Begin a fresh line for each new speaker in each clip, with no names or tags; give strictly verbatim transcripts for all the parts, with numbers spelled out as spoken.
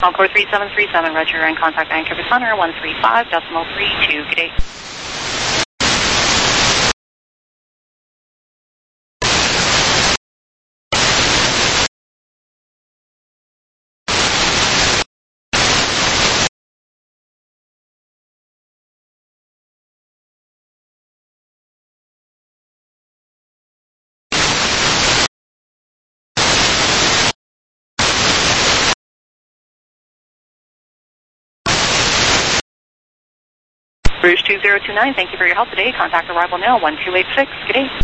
Encore three seven three seven, roger, and contact Vancouver Center, one three five decimal three two, good day. Rouge two zero two nine, thank you for your help today. Contact arrival now, one two eight six, good day.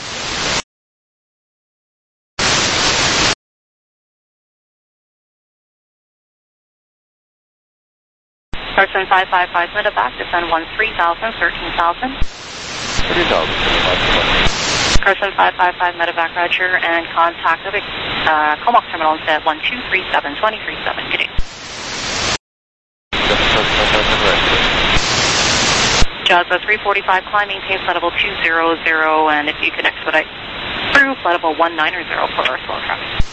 Carson five five five, medevac, descend one three thousand, thirteen thousand.
three thousand.
Carson five five five, medevac, roger, and contact the uh, Comox terminal instead, one two three seven, two three seven, good day. Jazza three forty-five, climb, maintain flight level two zero zero, and if you can expedite through flight level one nine zero for our slow traffic.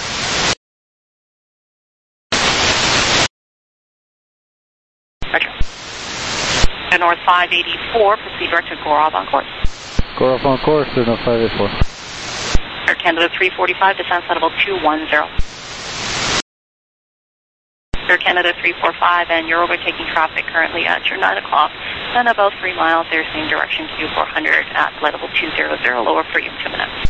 Roger. And north five eighty-four, proceed direct to Gorov on course.
Gorov on course, no five eighty-four.
Air Canada three forty-five, descend flight level two one zero. Air Canada three forty-five, and you're overtaking traffic currently at your nine o'clock, and about three miles there, same direction, Q four hundred at flight level two zero zero, lower for you in two minutes.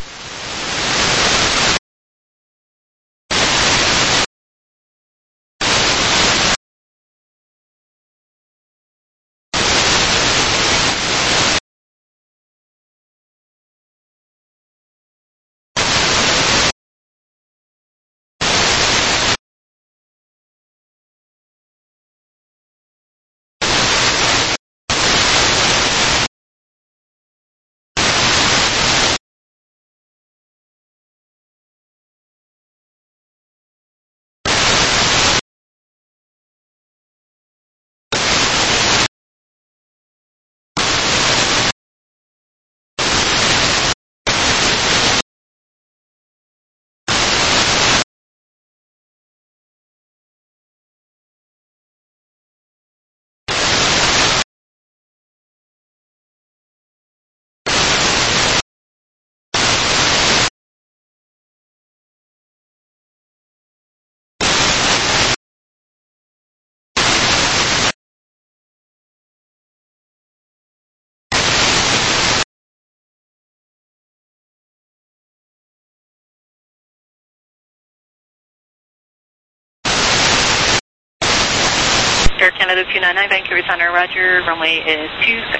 Air Canada two nine nine, Vancouver Center, roger, runway is two six.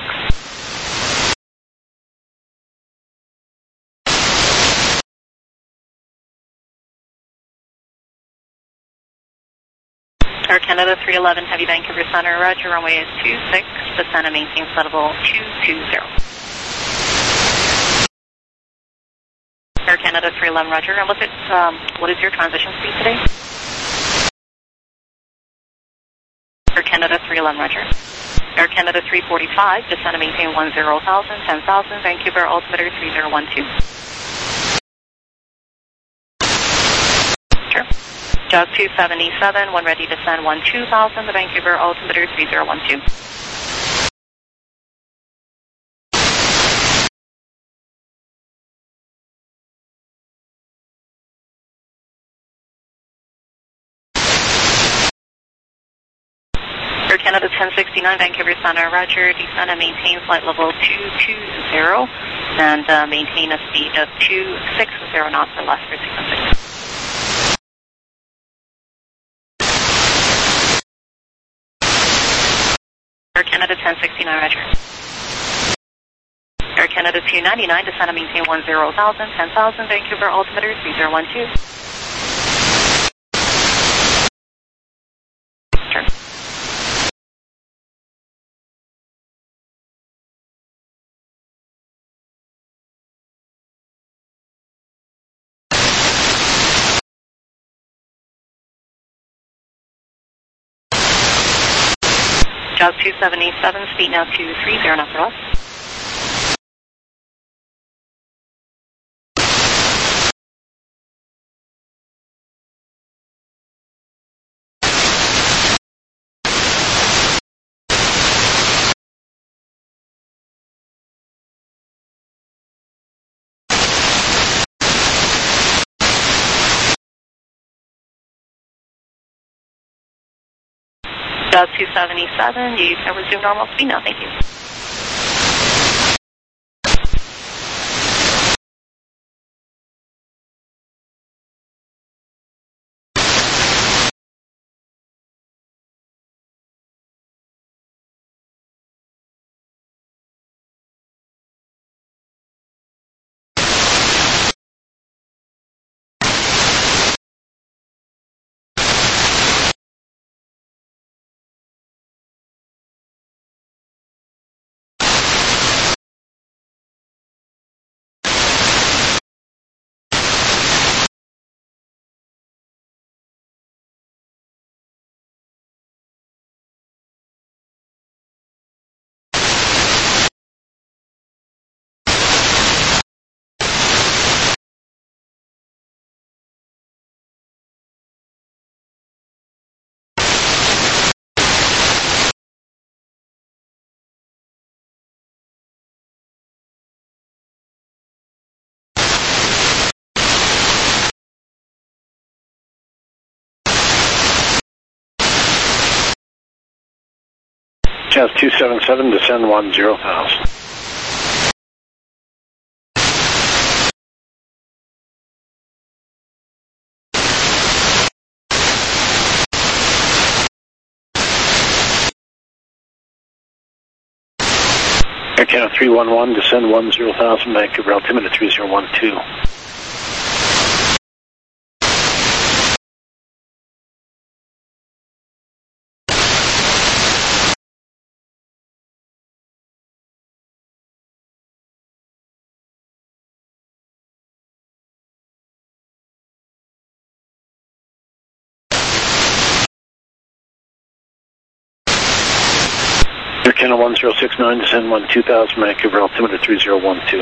Air Canada three eleven, heavy Vancouver Center, roger, runway is two six, descend and maintain flight level two two zero. Air Canada three eleven, roger, and what's it, um, what is your transition speed today? Air Canada three eleven, roger. Air Canada three forty-five, descend and maintain one zero thousand, ten thousand, Vancouver altimeter three zero one two. Sure. Jazz two seventy-seven, when ready, descend one two thousand, the Vancouver altimeter three zero one two. Air Canada ten sixty-nine, Vancouver Center, roger, descend and maintain flight level two two zero, and uh, maintain a speed of two six zero knots or less for sequence. Air Canada ten sixty-nine, roger. Air Canada two ninety-nine, descend and maintain one zero thousand, ten thousand, Vancouver altimeter three zero one two. Sure. Jazz two seventy-seven, speed now two three zero knots or less. Jazz two seventy-seven, you can resume normal speed now. Thank you.
Jazz two seventy-seven, descend one zero thousand. Air Canada three one one, descend one zero thousand, Vancouver altimeter three zero one two. Air Canada one zero six nine, descend one two thousand, Vancouver altimeter three zero one two.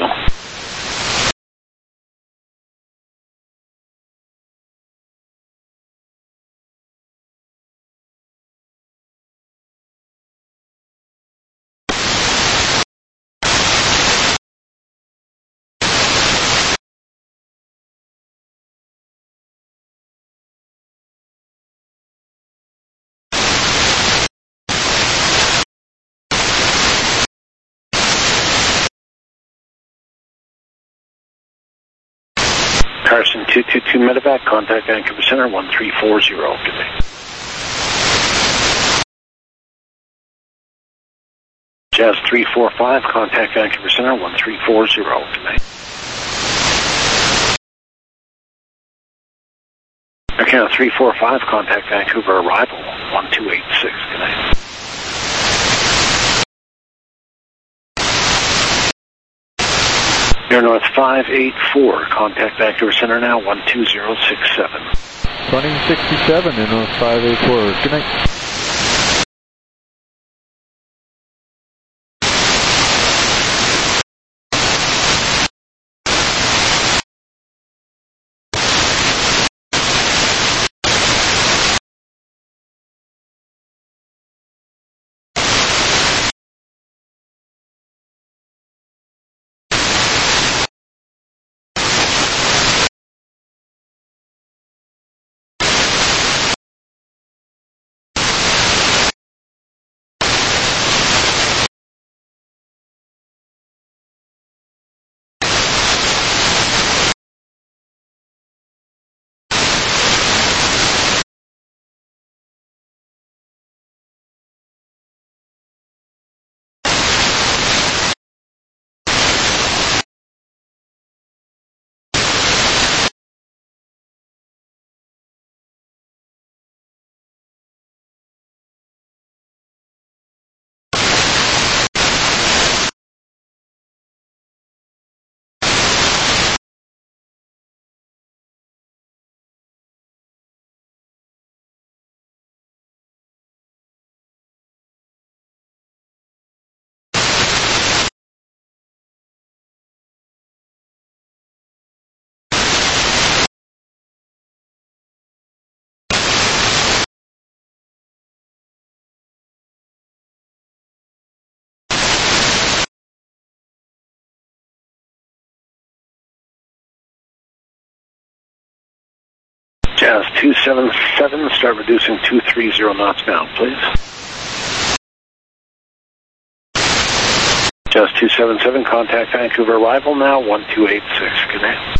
Carson two two two medevac, contact Vancouver Center one three four zero. Good day. Jazz three four five, contact Vancouver Center one three four zero. Good day. Air Canada three four five, contact Vancouver arrival one two eight six. Good day. Air North five eight four, contact Vancouver Center now one two zero six seven.
Running sixty-seven, Air North five eight four. Good night. Jazz two seven seven, start reducing two three zero knots now, please.
Just two seven seven, contact Vancouver, arrival now, one two eight six, good day.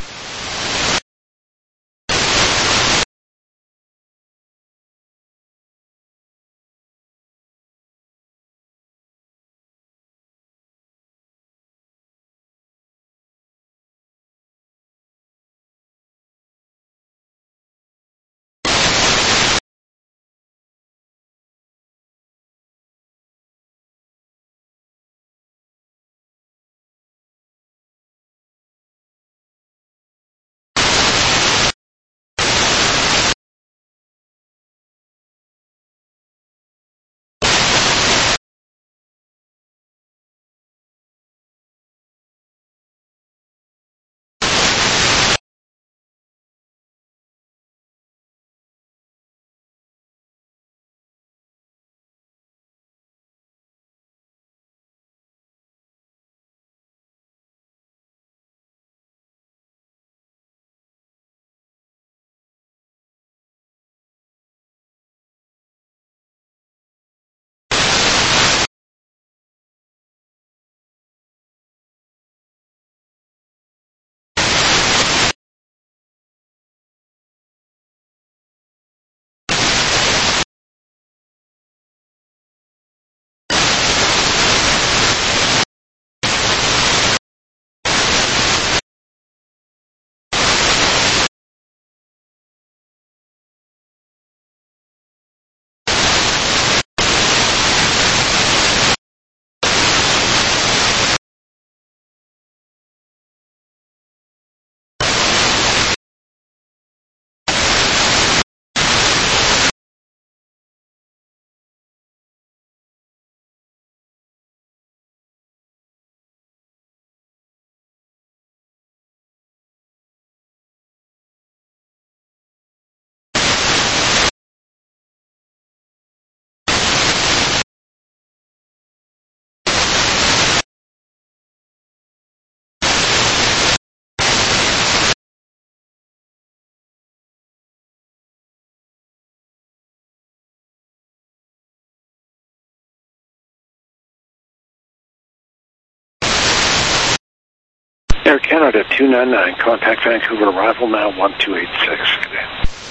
Air Canada two nine nine, contact Vancouver, arrival now, one two eight six, good day.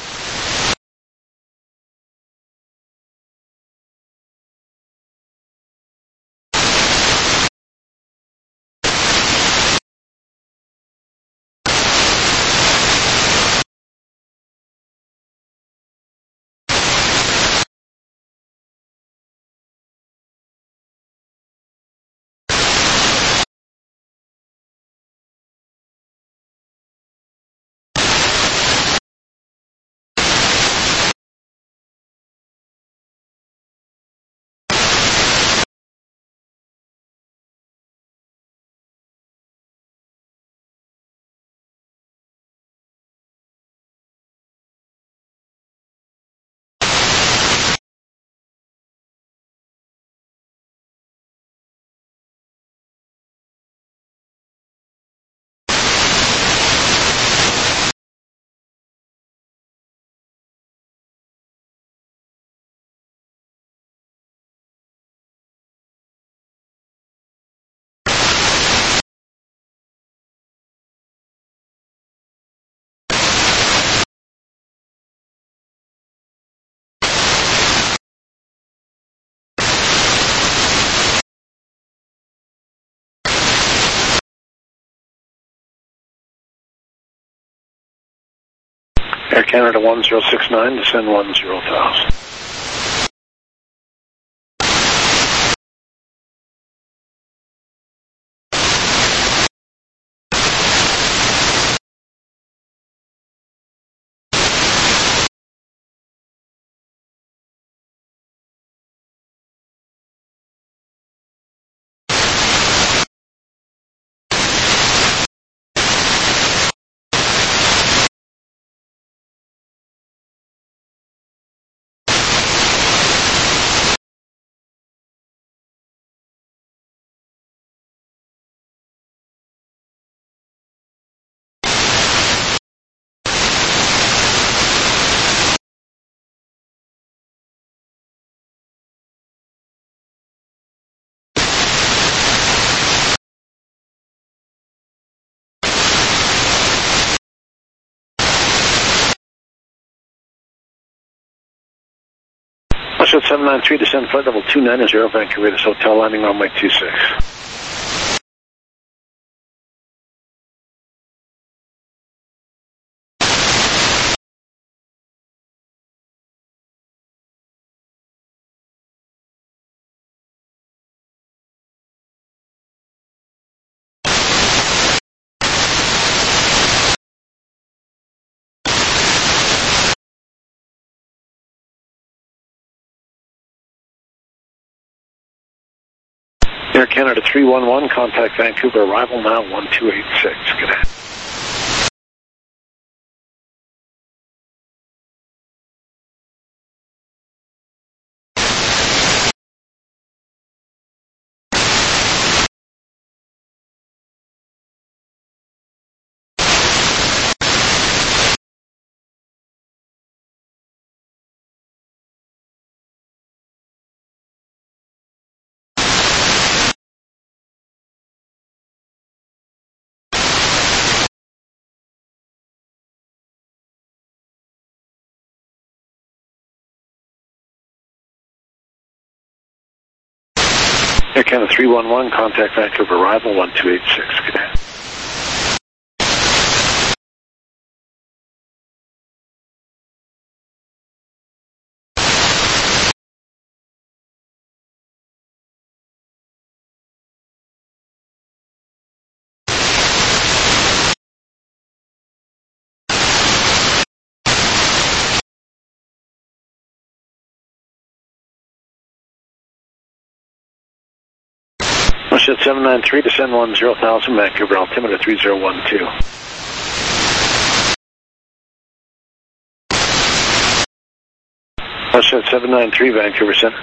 Air Canada one zero six nine, descend one zero thousand. seven nine three, descend flight level two nine zero, Vancouver Raiders Hotel, landing runway two six. Air Canada three one one, contact Vancouver, arrival now one two eight six. Good night. Air Canada three one one, contact Vancouver, arrival one two eight six. Good night. Russia seven nine three, descend one zero thousand, Vancouver, altimeter three zero one two. Russia seven nine three, Vancouver Center.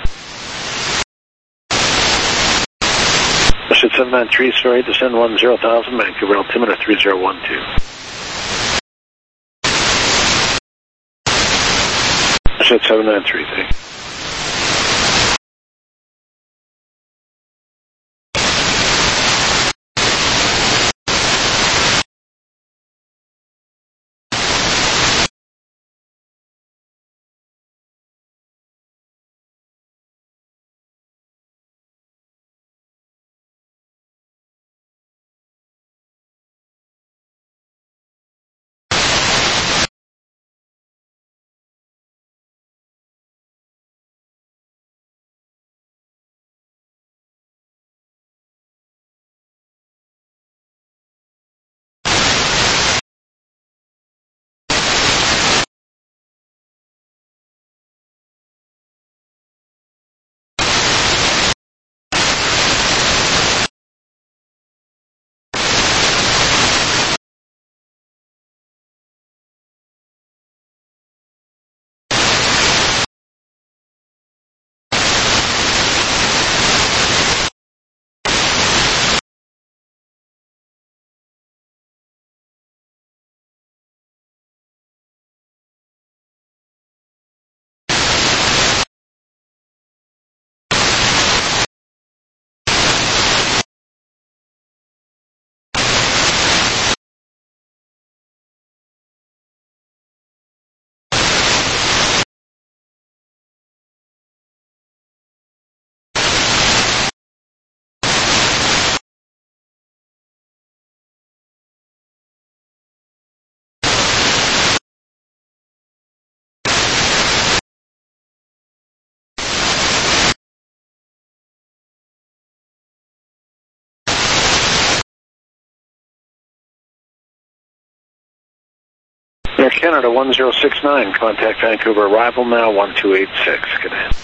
Russia seven nine three, sorry, descend one zero thousand, Vancouver, altimeter three zero one two. Russia seven nine three, thank you. Air Canada one zero six nine, contact Vancouver, arrival now one two eight six. Good night.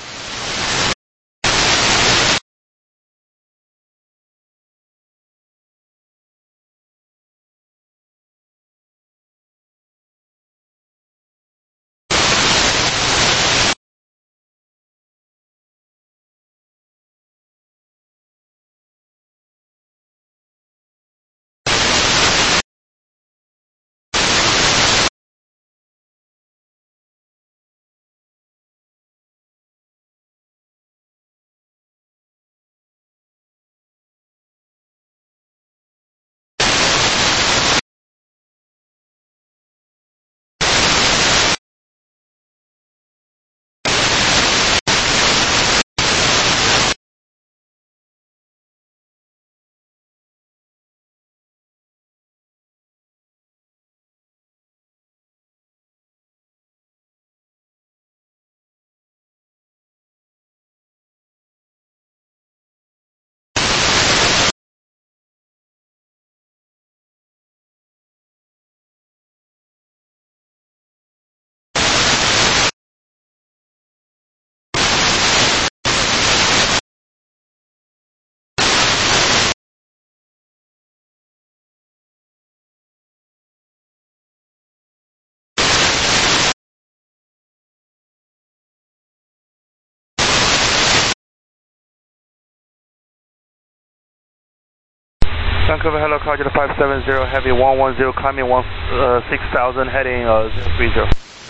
Vancouver, hello, Roger five seven zero, heavy one one zero, climbing one, uh, six thousand, heading uh, zero three zero.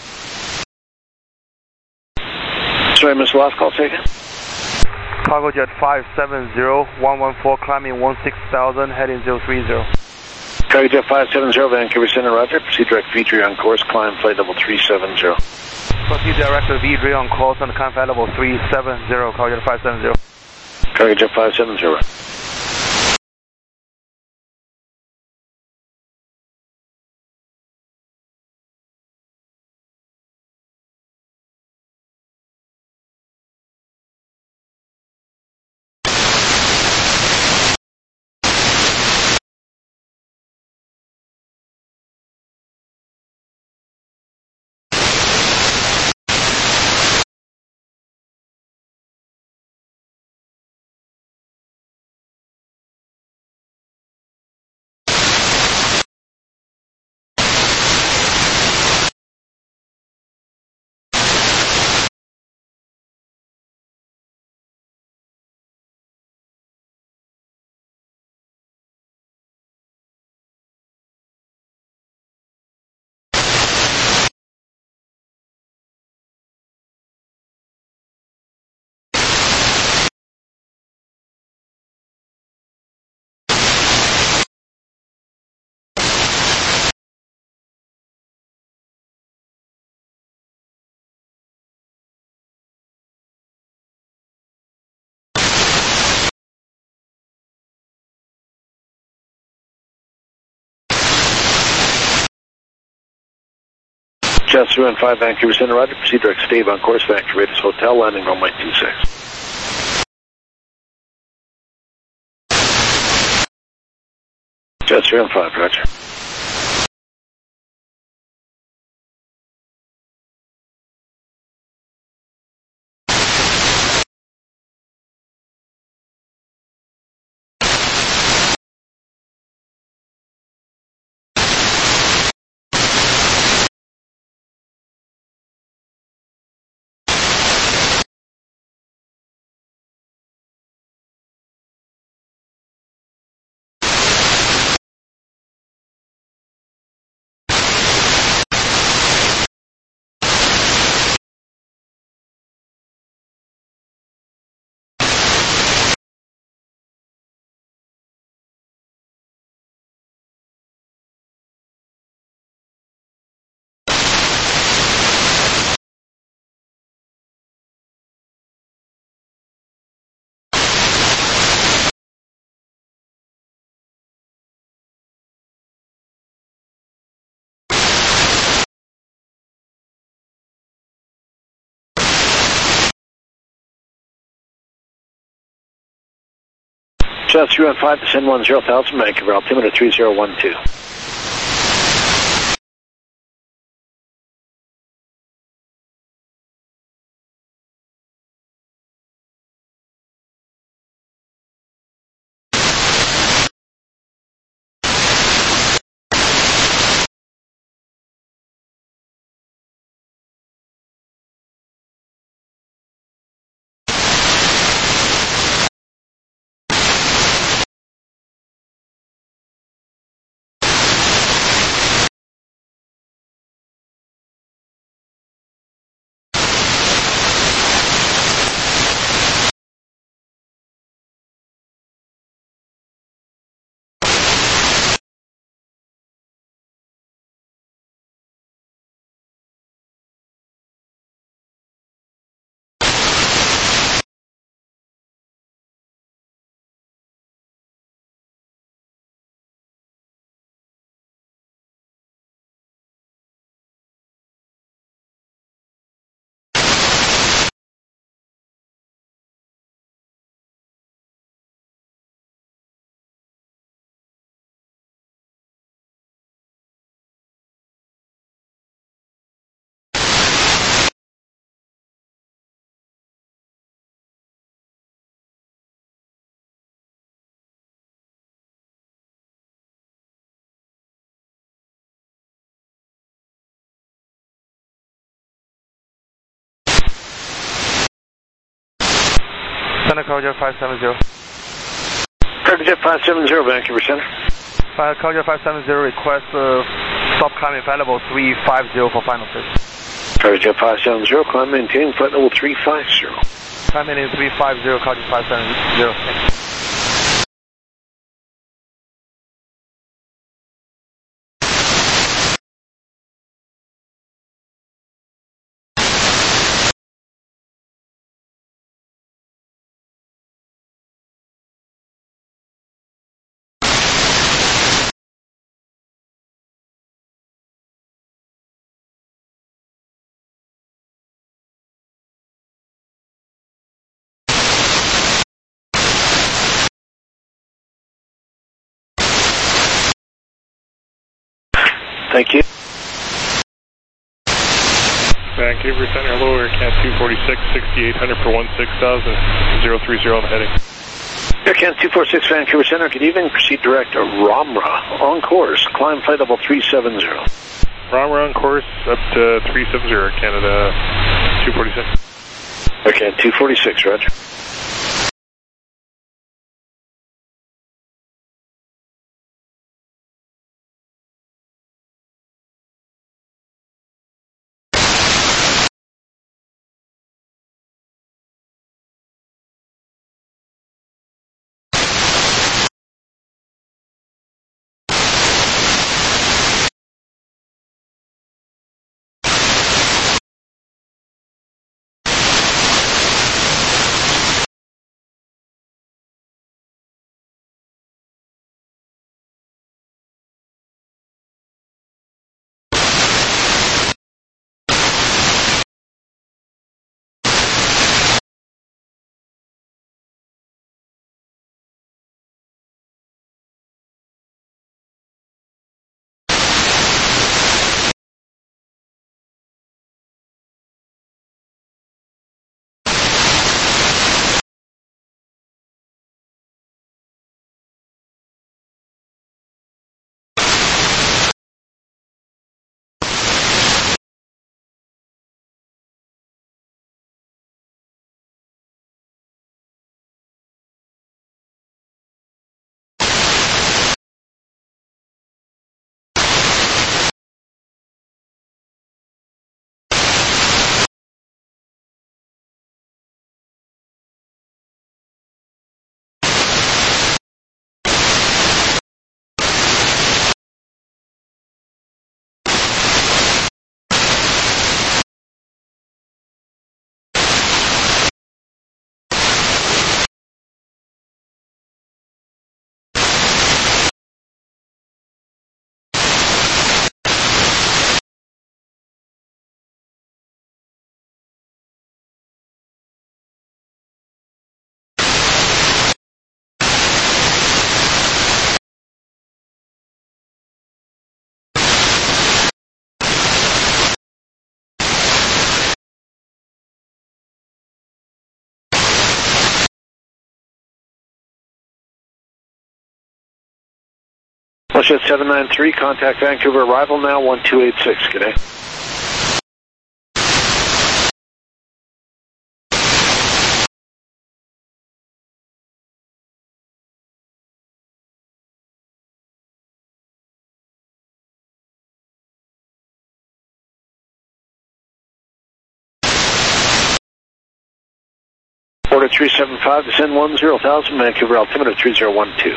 Sorry, Mister Last call taken.
Cargo Jet five seven zero, one one four, climbing one six thousand, heading zero three zero.
Cargo Jet five seven zero, Vancouver Center, Roger. Proceed direct V three on course, climb flight level three seven zero.
Proceed direct to V three on course and climb flight level three seven zero, Cargo Jet five seven zero.
Cargo Jet five seven zero. Jet three one five, Vancouver Center, Roger. Proceed direct stave on course, Vancouver Raiders Hotel, landing runway two six. Jet three one five, Roger. Jet three one five, descend one zero thousand, Vancouver, altimeter three zero one two.
Center Cargo Jet five seven zero.
Cargojet five seven zero, Vancouver Center.
Uh, Cargojet five seven zero, request uh, stop climbing flight level three five zero for final test.
Cargojet five seven zero, climb maintaining flight level three five zero.
Climb in three five zero, Cargojet five seven zero. Thanks.
Thank you.
Vancouver Center, hello, Air Can two forty-six, sixty-eight hundred for one six thousand, zero three zero on the heading.
Air Can two forty-six, Vancouver Center, good evening. Proceed direct to Ramra, on course, climb flight level three seven zero.
Ramra on course up to three seven zero, Canada two forty-six.
Air Can two forty-six, roger. Bullshit seven nine three, contact Vancouver arrival now, one two eight six, good day. Order three seven five, descend one zero thousand, Vancouver altimeter three zero one two.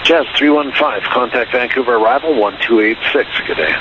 Jazz three one five, contact Vancouver arrival one two eight six. Good day.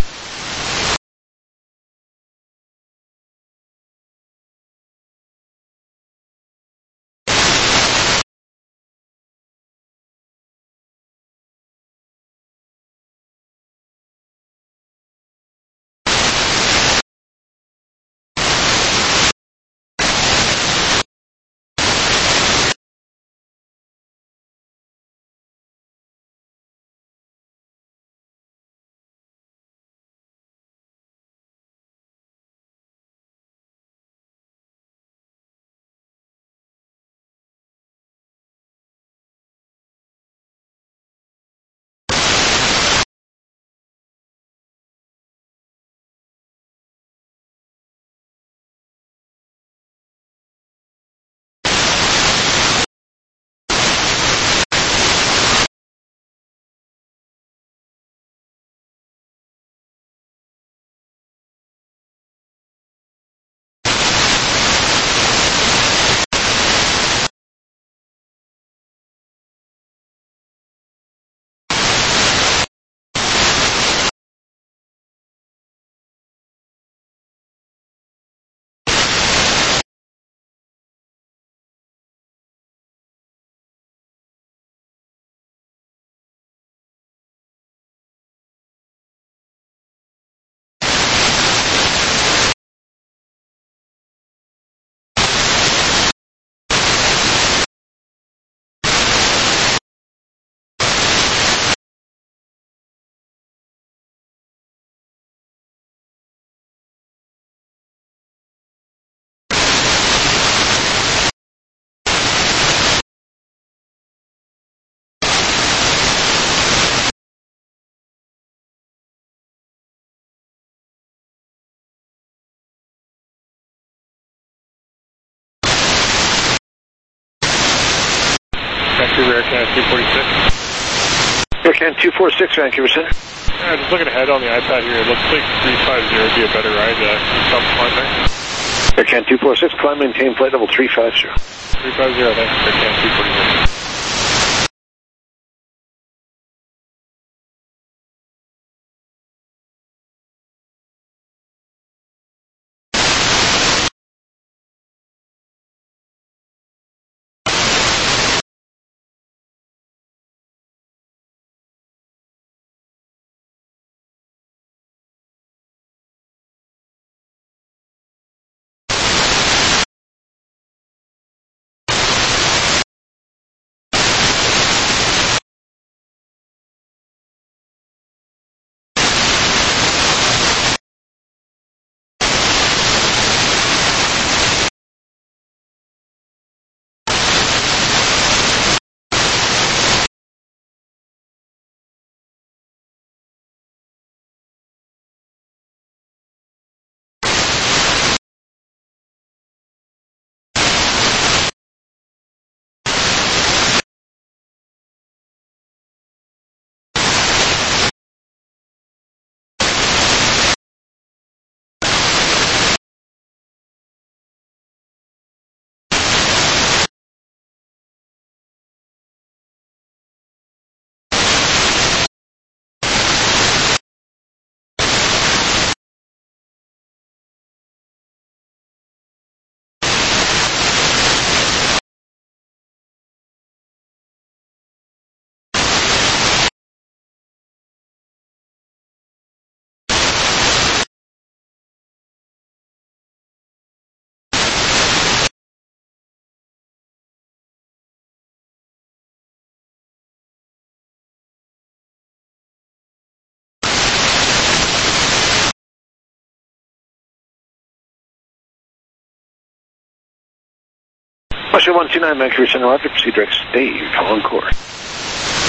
Vancouver Air Canada two forty-six.
Air Canada two forty-six, Vancouver Center.
Yeah, just looking ahead on the iPad here, it looks like three five zero would be a better ride. Uh, some climb there.
Air Canada two forty-six, climb maintain flight level three five zero.
three five zero, thanks. Air Canada two forty-six.
Russia one two nine, Vancouver Center, Roger, proceed direct stage, on course.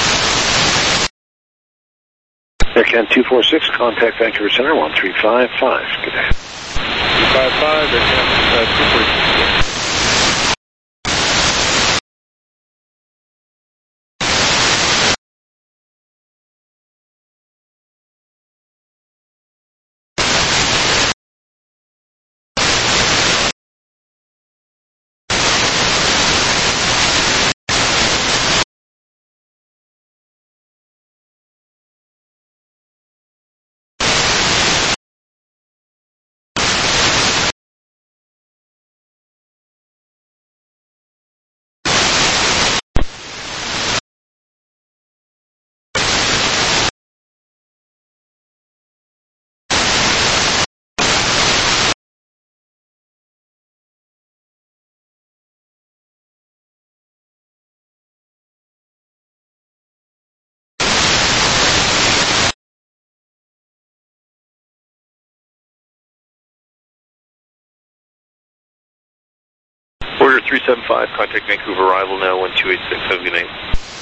Air Canada two forty-six, contact Vancouver Center, one three five five, good day.
three five five, Air Canada two forty-six.
three seven five, contact Vancouver arrival now, one two eight six, have a good night.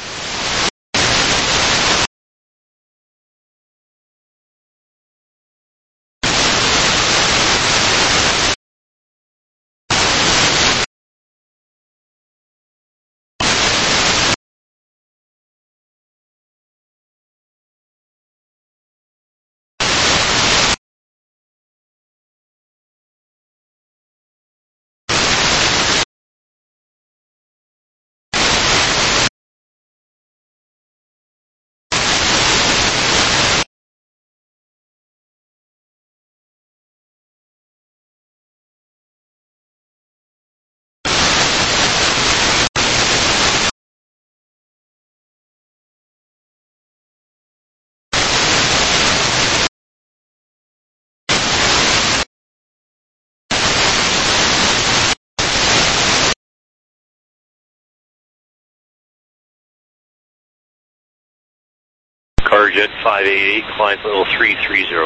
Carjet five eight eight, climb level three three zero.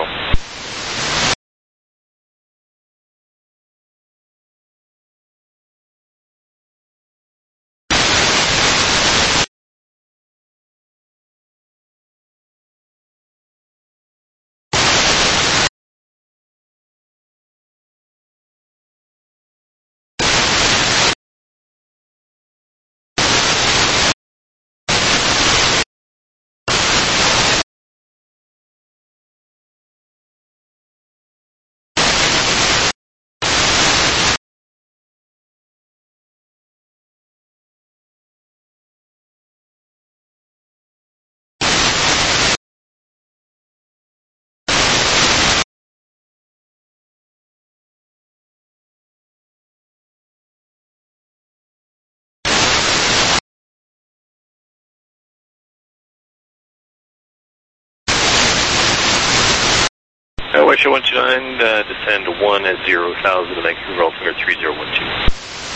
Uh, West one two nine, uh, descend to one at zero thousand, Vancouver altimeter three zero one two.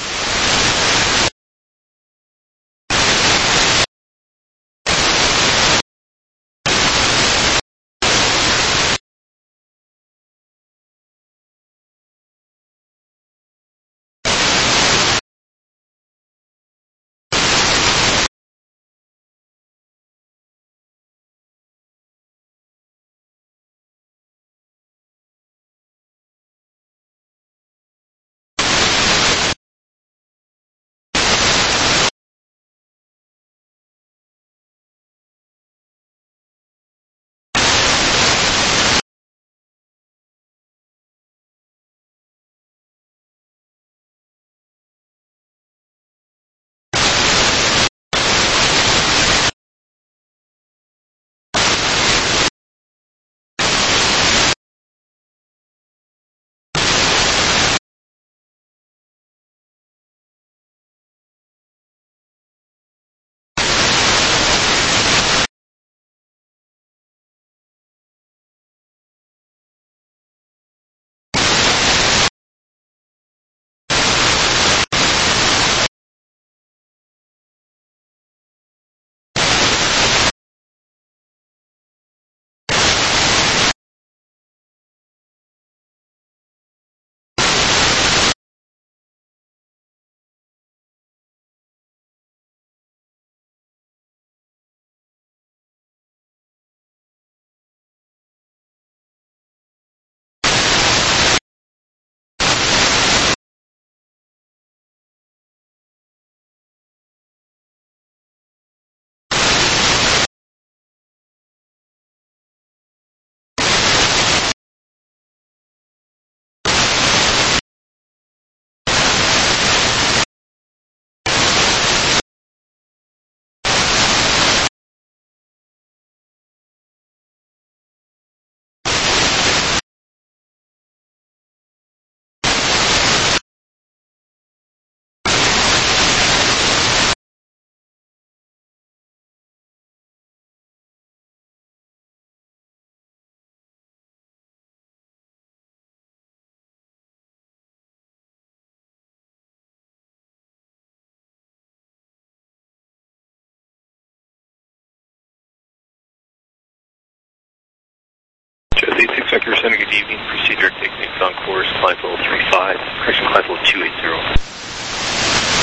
eight six Vector Center, good evening. Proceed direct techniques on course, climb level three five, correction climb level two eight zero.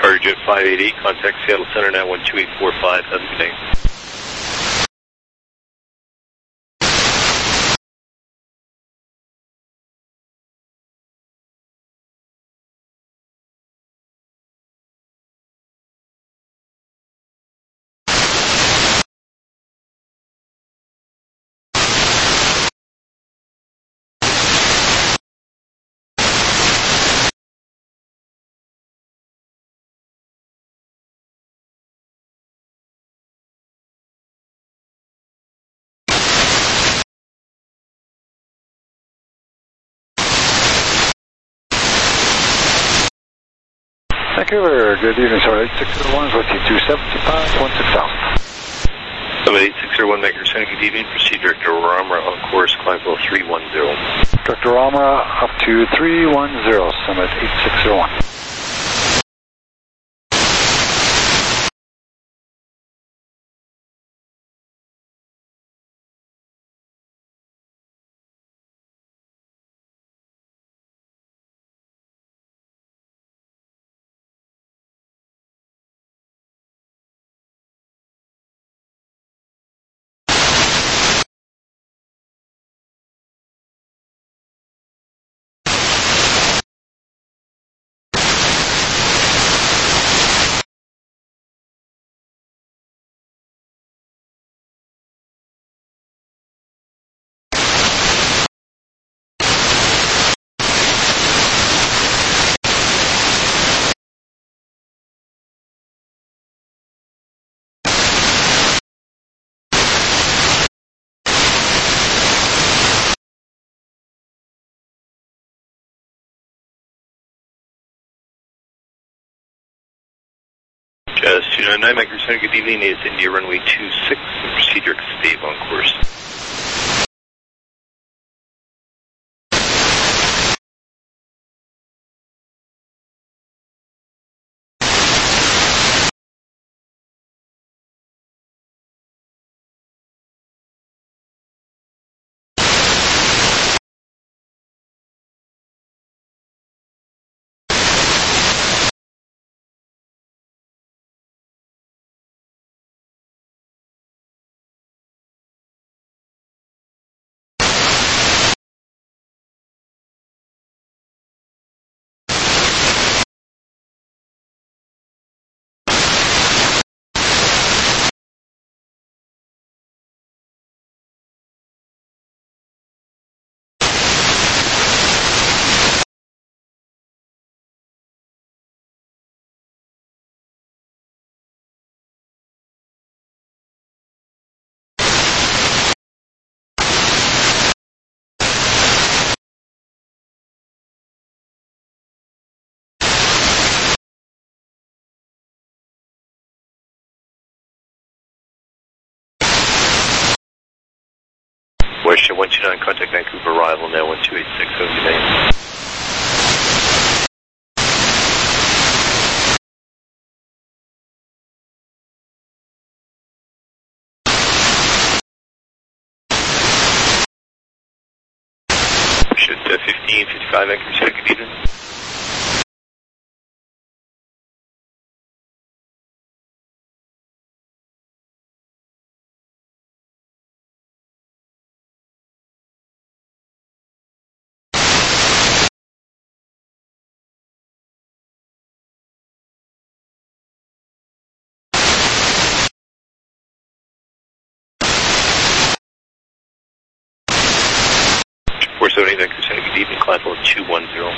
Cargojet five eight eight, contact Seattle Center now one two eight four five. Have a good day.
Vancouver, good evening, sir. eight six zero one with you, two seven five one six thousand.
Summit eight six zero one, Vancouver Center, good evening. Proceed Director Ramra on course, climb level three one zero.
Director Ramra up to three one zero, Summit eight six zero one.
Jazz two nine nine, Vancouver Center, good evening. It's India runway two six, proceed Director Stave on course. Westjet one two nine, contact Vancouver arrival now one two eight six, have a good day. Should uh, fifteen fifty-five, Vancouver Center, good evening. four seven eight, Vancouver Center, good evening, climb level two one zero.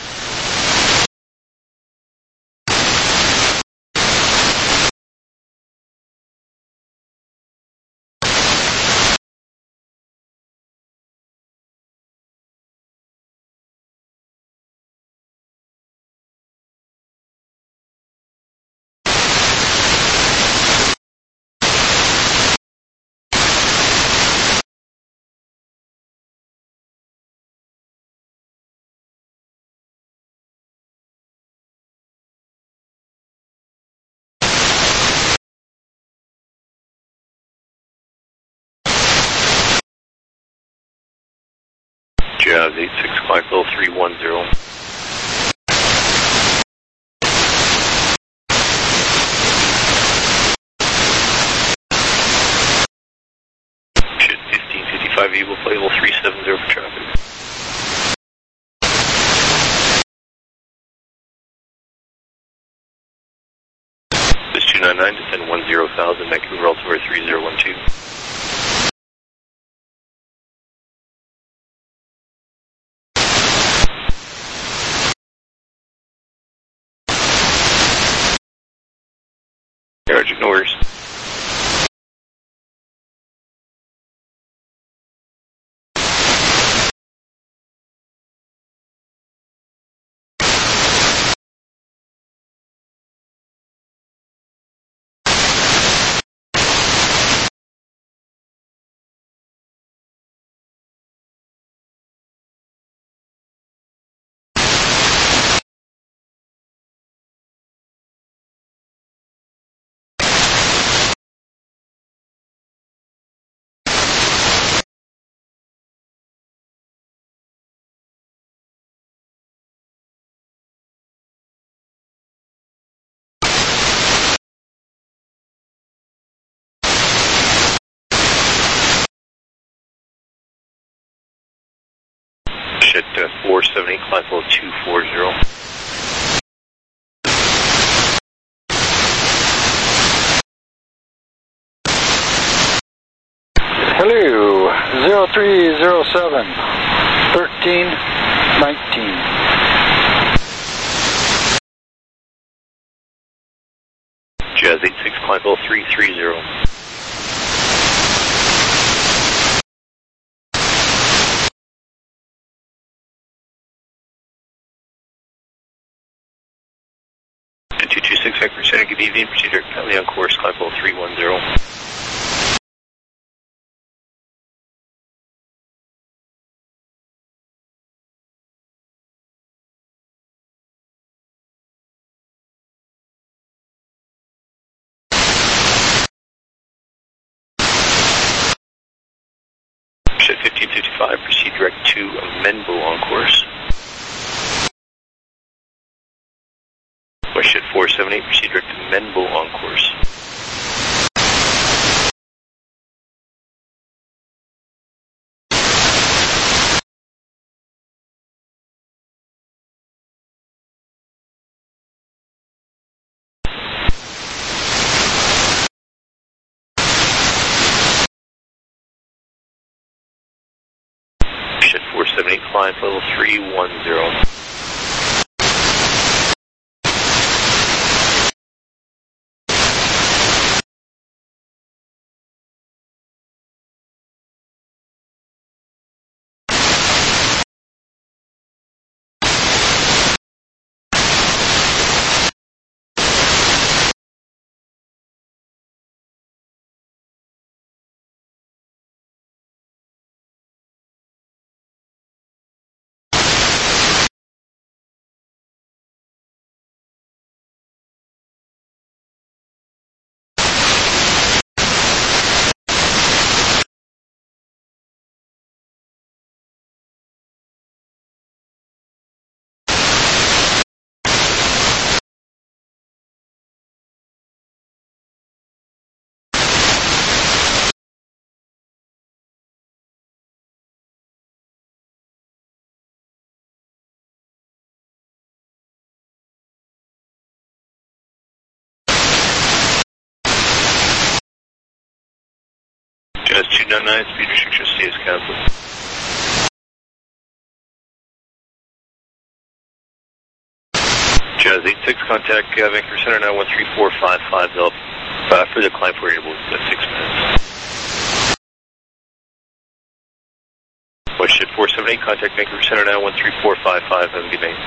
Jazz eight six, climb level three one zero. V, we'll play level three seven zero for traffic. This two nine nine, descend one zero thousand, Vancouver altimeter three zero one two. Garage ignores. At uh, four seventy, climb level two four zero.
Hello, zero three zero seven, thirteen nineteen.
Jazz eight six, climb level three three zero. two two six, Vector Center, good evening, proceed directly on course, climb level three one zero. At fifteen fifty-five, proceed direct to Menbo on course. West four seven eight, proceed direct to Menbo on course. West four seven eight, climb level three one zero. Jazz two nine nine, speed restriction stays cancelled. Jazz eight six, contact uh, Vancouver Center now one three four five five, they'll uh, further climb for you in about six minutes. West four seven eight, contact Vancouver Center now one three four five five, have a good night.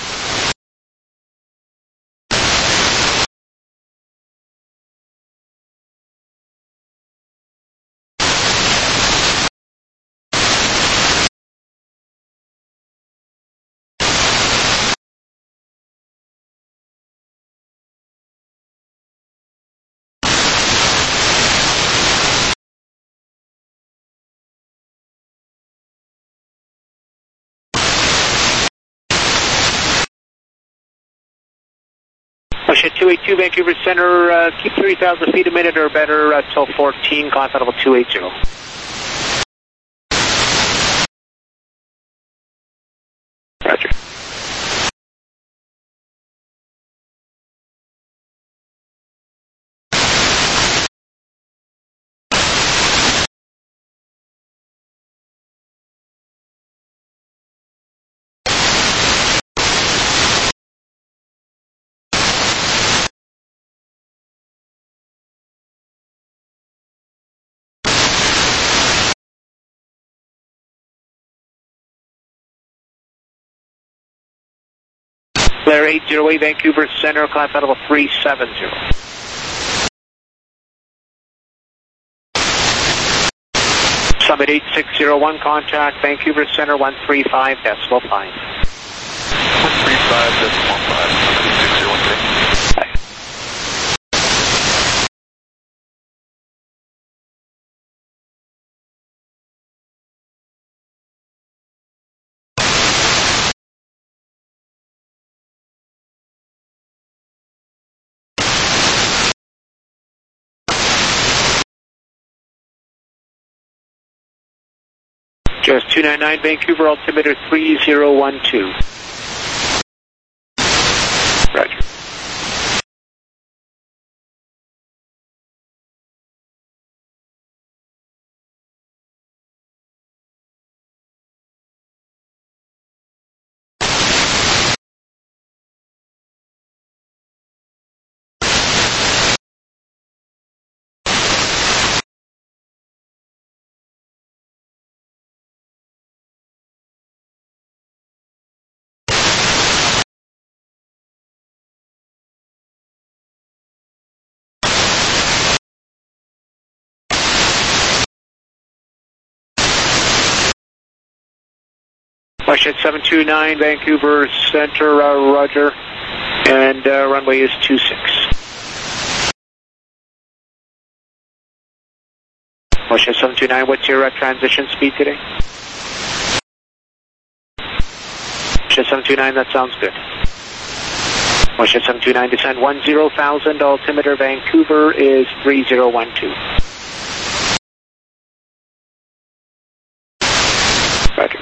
Bullshit two eight two, Vancouver Center, uh, keep three thousand feet a minute or better until uh, fourteen, climb level two eight zero. Flare eight zero eight, Vancouver Center, climb flight level three seven zero. Summit eight six zero one, contact Vancouver Center, one three five decimal five.
one three five decimal five, Summit eight six zero one, okay.
Bye. Just two nine nine, Vancouver, altimeter three zero one two. Roger. Westjet seven two nine, Vancouver Center, uh, roger, and uh, runway is two six. Westjet seven two nine, what's your uh, transition speed today? Westjet seven two nine, that sounds good. Westjet seven two nine, descend one zero thousand, altimeter Vancouver is three zero one two. Roger.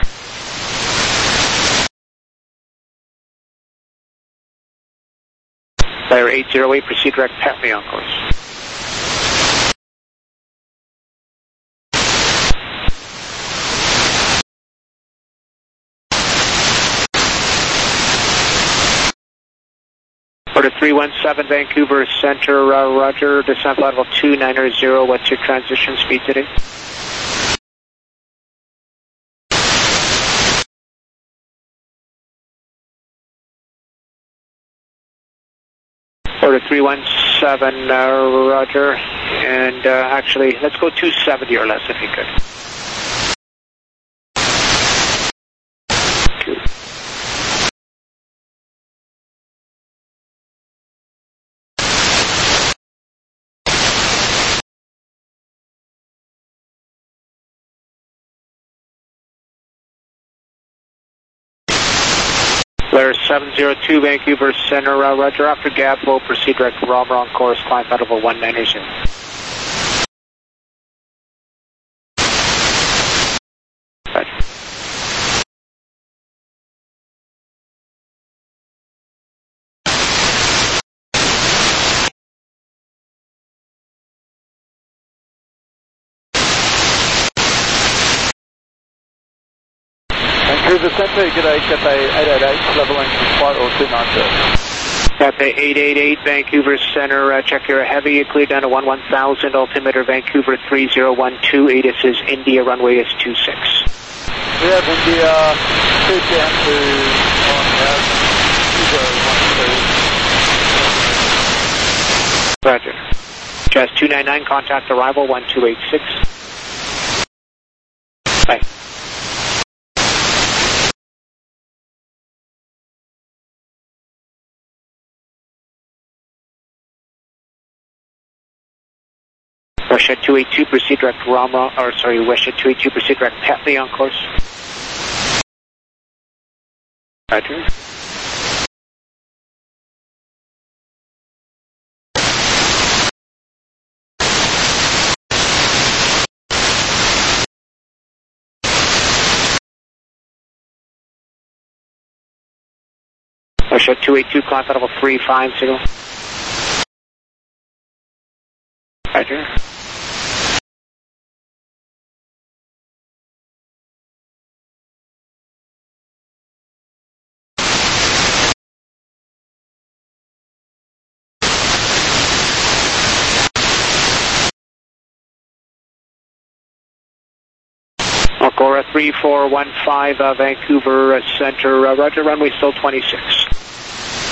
Flare eight zero eight, proceed direct, pat me on course. Order three one seven, Vancouver Center, uh, roger, descent flight level two nine zero, what's your transition speed today? Order three one seven, uh, roger, and uh, actually, let's go two seventy or less if you could. Two. Flare seven zero two, Vancouver Center, uh, roger, after gap, we'll proceed direct to Rom, wrong course, climb flight level one nine zero. Roger.
Vancouver Center, good day, Cathay eight eight eight, level entry flight or two nine zero.
Cathay eight eight eight, Vancouver Center, uh, check your heavy, clear down to one one thousand, altimeter Vancouver three zero one two, A T I S is India, runway is two six.
We have India two down to one two zero one two.
Roger. Just two nine nine, contact arrival one two eight six. Bye. Westjet two eight two, proceed direct Rama, or sorry, Westjet two eight two, proceed direct Petley on course. Roger. Westjet two eight two, climb flight level three five zero. Roger. Alcora three four one five, uh, Vancouver uh, Center, uh, roger, runway still twenty-six.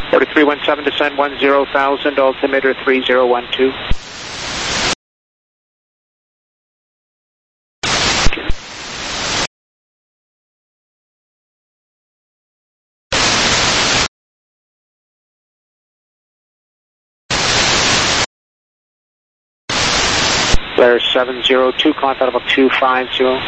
forty-three one seven, descend one zero thousand, altimeter three zero one two. Flare seven zero two, contact level two five zero.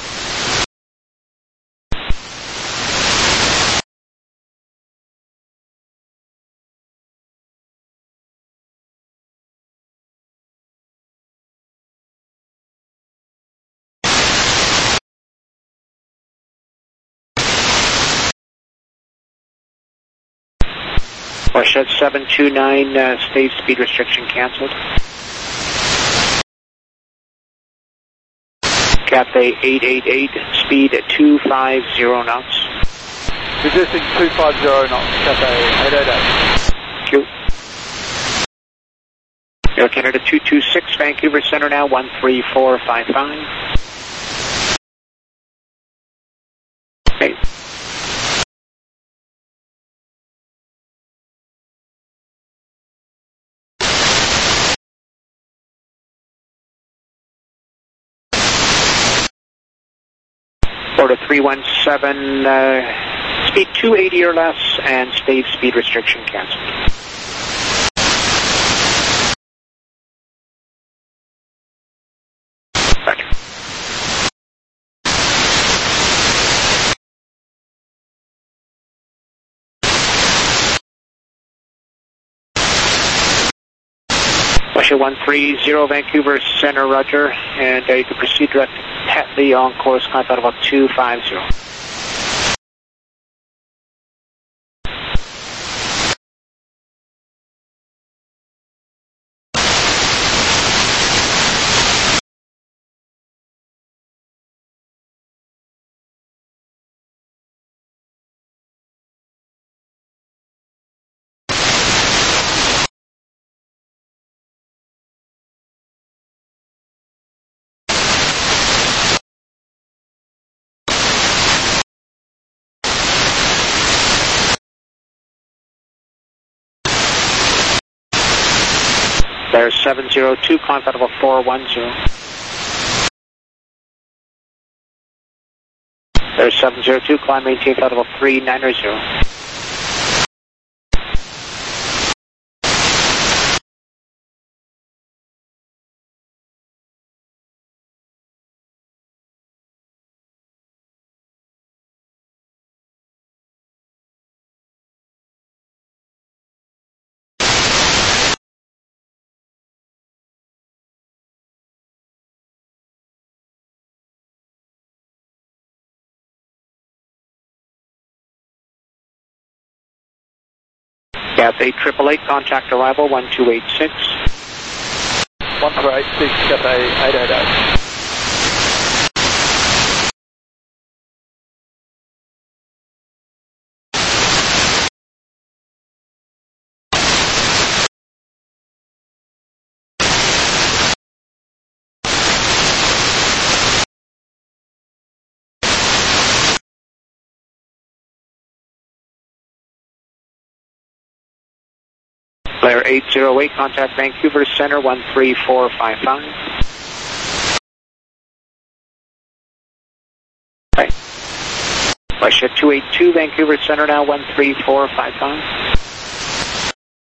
Watershed seven two nine, uh, stage speed restriction canceled. Cathay eight eight eight, speed at two five zero knots.
Reducing two five zero knots, Cathay eight eight eight.
Thank you. Air Canada two two six, Vancouver Center now, one three four five five. Okay. Florida three one seven, uh, speed two eighty or less, and stage speed restriction canceled. Roger. Russia one three zero, Vancouver Center, roger, and uh, you can proceed direct to Tetley on course, contact about two five zero. There's seven zero two, contact level four one zero. There's seven zero two, climb maintain flight level three nine zero. Cathay triple eight, contact arrival one two eight six.
one two eight six, Cathay eight eight eight.
Flare eight zero eight, contact Vancouver Center one three four five five. Okay. Russia two eight two, Vancouver Center now one three four five five.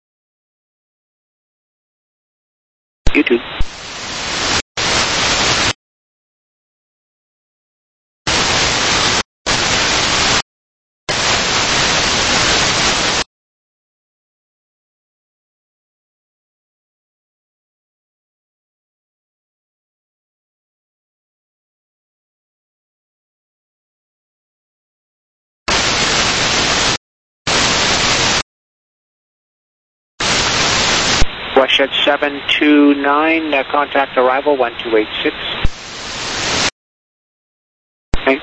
You too. Watershed seven two nine, uh, contact arrival one two eight six. Okay.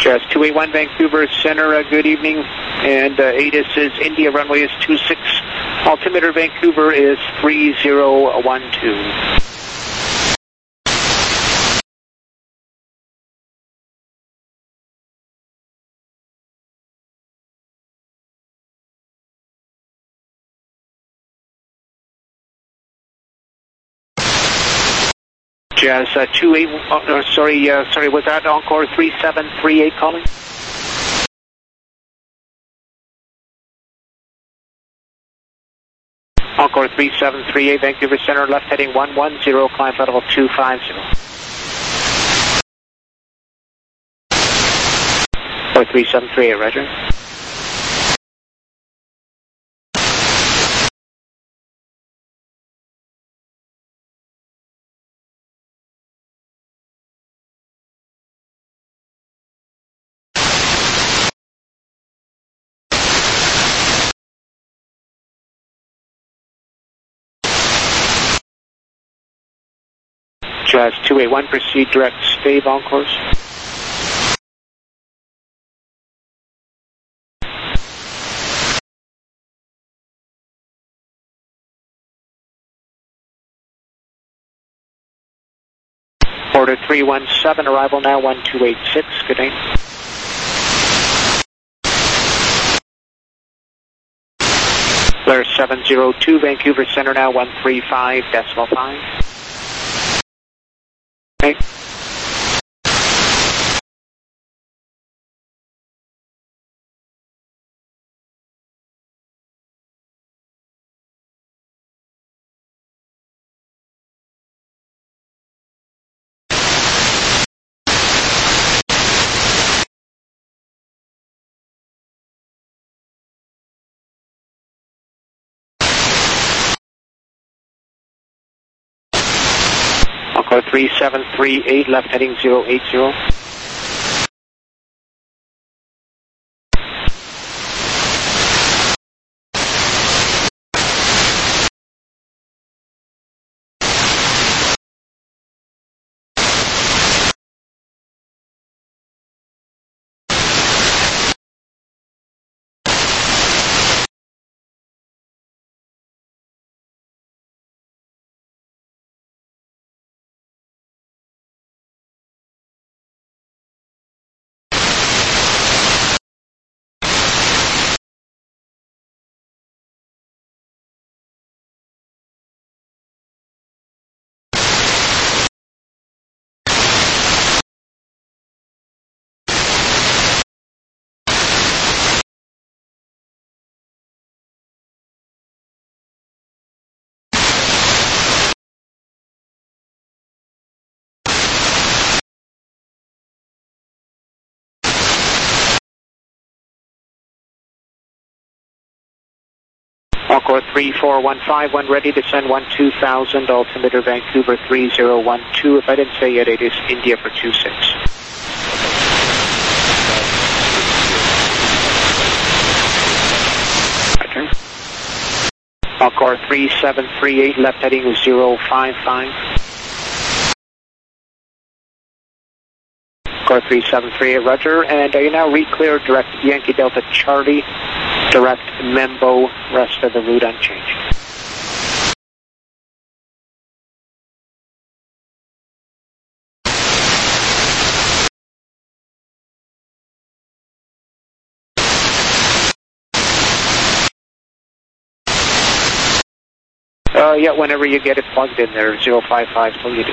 Jazz two eight one Vancouver Center, uh, good evening. And uh, A D I S is India, runway is two six. Altimeter Vancouver is three zero one two. Jazz uh, two eight, oh, no, sorry, uh, sorry, was that Encore three seven three eight calling? Encore three seven three eight, Vancouver Center, left heading one one zero, climb flight level two five zero. Or three seven three eight, roger. Jazz two eight one, proceed direct stave on course. Order three one seven, arrival now one two eight six, good day. Blair seven zero two, Vancouver Center now one three five decimal five. Okay. Encore three seven three eight, left heading zero eight zero. Encore three four one five, when ready to send one two thousand, altimeter Vancouver three zero one two. If I didn't say yet, it is India for two six. Okay. Encore three seven three eight, left heading zero five five. Encore three seven three eight, roger, and are you now re-cleared direct Yankee Delta Charlie, direct Membo, rest of the route unchanged. Uh, yeah, whenever you get it plugged in there, zero five five, so you do.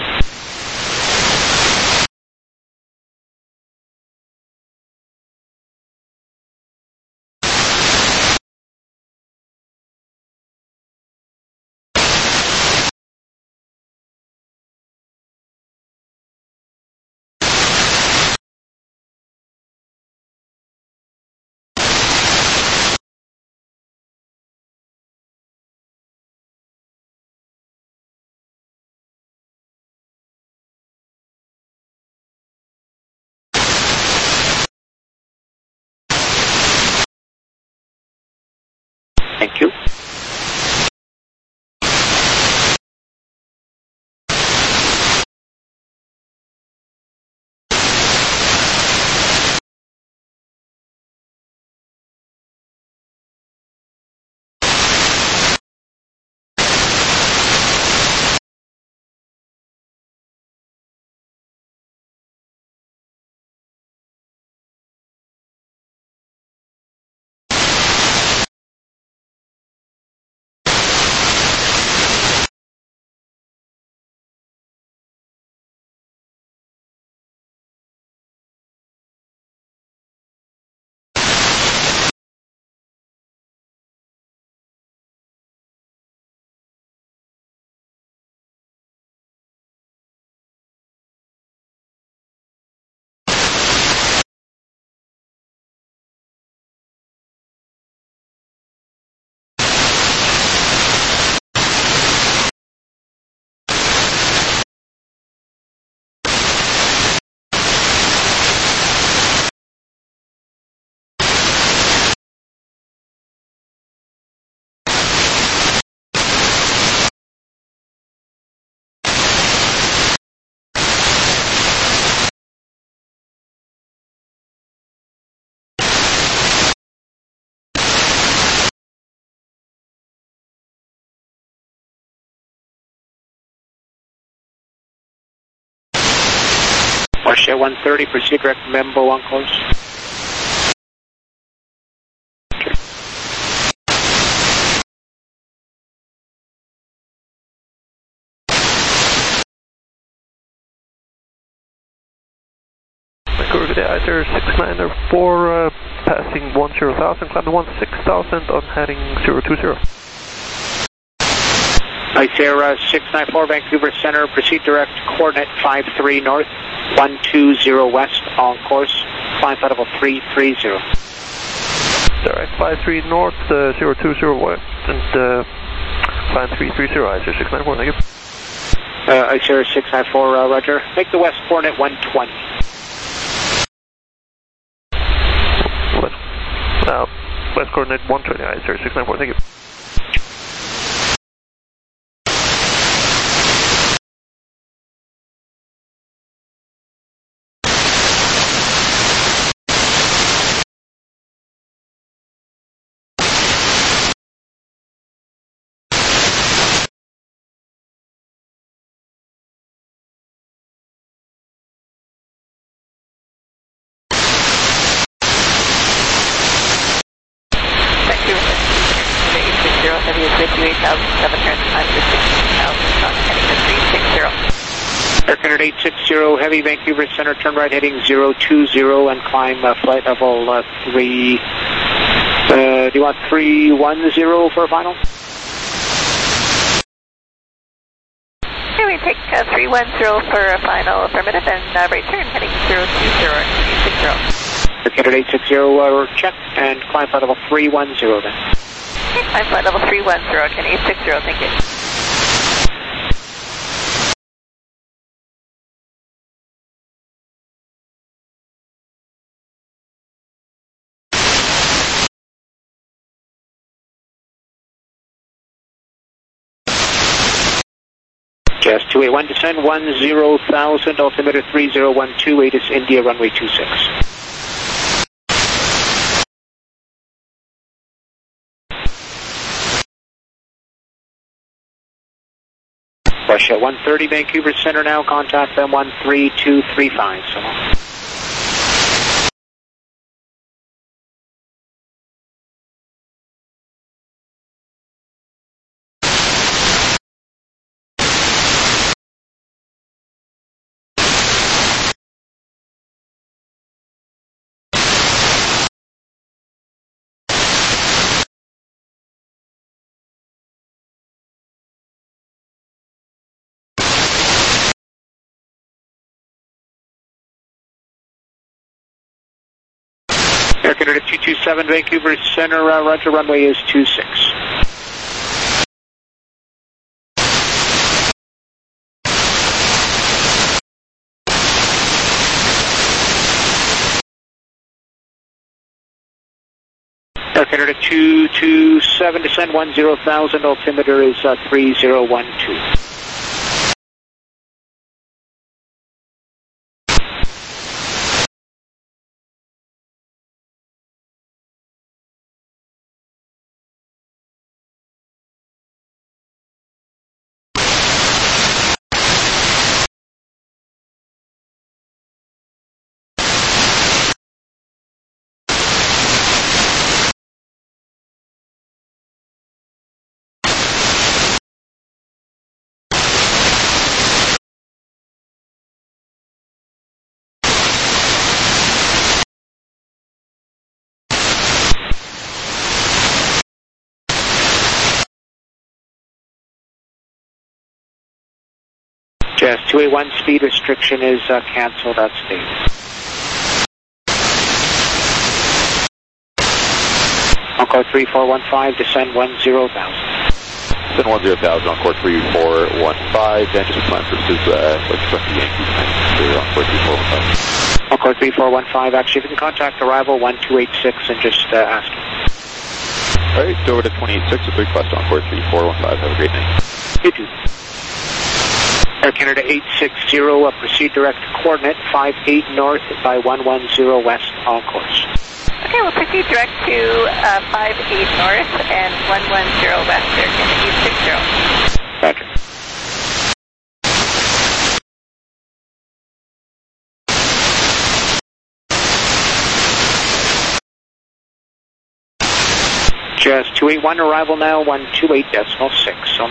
Thank you. Russia one thirty, proceed direct Membo on course.
Vancouver, good day, Icer six nine four, uh, passing one zero thousand, climbing one six thousand on heading zero two zero.
Icer six nine four, Vancouver Center, proceed direct coordinate five three north, one two zero west on course, climb flight level three three zero.
Direct five three north, uh, zero two zero west, and uh, climb three three zero, Icer six nine four, thank you.
Uh, Icer six nine four, uh, roger. Make the west coordinate one twenty.
West, uh, west coordinate one twenty, Icer six nine four, thank you.
fifty-eight thousand seven hundred times to sixteen thousand, heading to three six zero.
Air Canada eight six zero, heavy Vancouver Center, turn right heading zero two zero and climb uh, flight level uh, three. Uh, do you want three one zero for a final?
Okay, we take uh, three one zero for a final affirmative and uh, right turn heading zero two zero and three six zero.
Air Canada eight six zero, uh, check and climb flight level three one zero then.
Okay, climb flight level three one zero, can eight six zero, thank you.
Jazz two eight one, descend one zero thousand, altimeter three zero one two, eight is India, runway two six. Russia one thirty, Vancouver Center now, contact them one three two three five, so long. Air Canada two two seven, Vancouver Center, uh, roger, runway is two six. Air Canada two two seven, descend one zero thousand, altimeter is uh, three zero one two. Jazz two eight one, speed restriction is uh, cancelled at state. Encore three four one five, descend one zero thousand.
Descend one zero thousand, Encore three four one five, and just climb versus uh, what's twenty Yankee time, Encore three four one five.
Encore three four one five, actually, if you can contact arrival one two eight six and just uh, ask him.
Alright, so over to twenty-eight six with request Encore three four one five, have a great night.
You too. Air Canada eight six zero, uh, proceed direct coordinate five eight north by one one zero west on course.
Okay, we'll proceed direct to uh, five eight north and one one zero west, Air Canada eight six zero.
Roger. Just two eight one, arrival now, one two eight decimal six. So.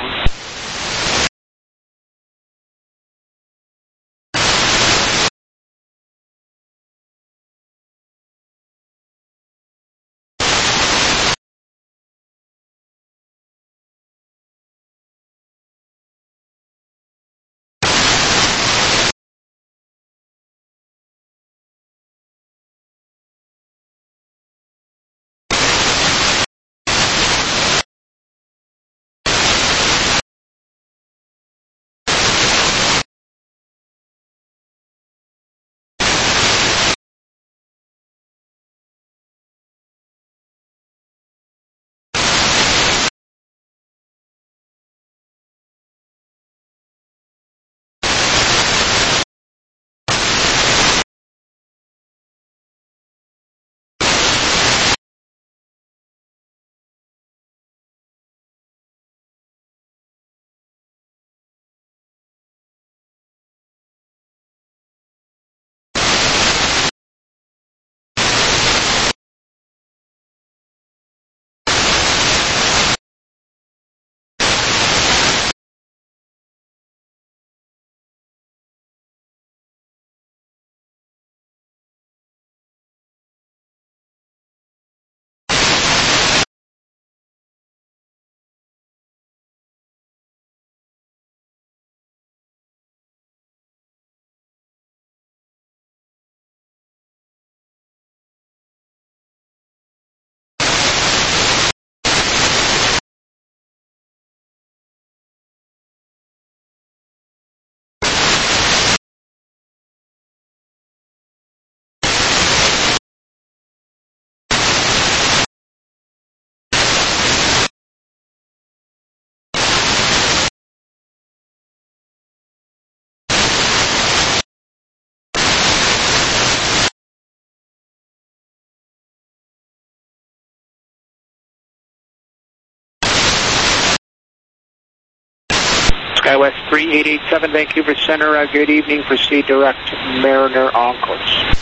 SkyWest three eight eight seven, Vancouver Center, uh, good evening, proceed direct, Mariner on course.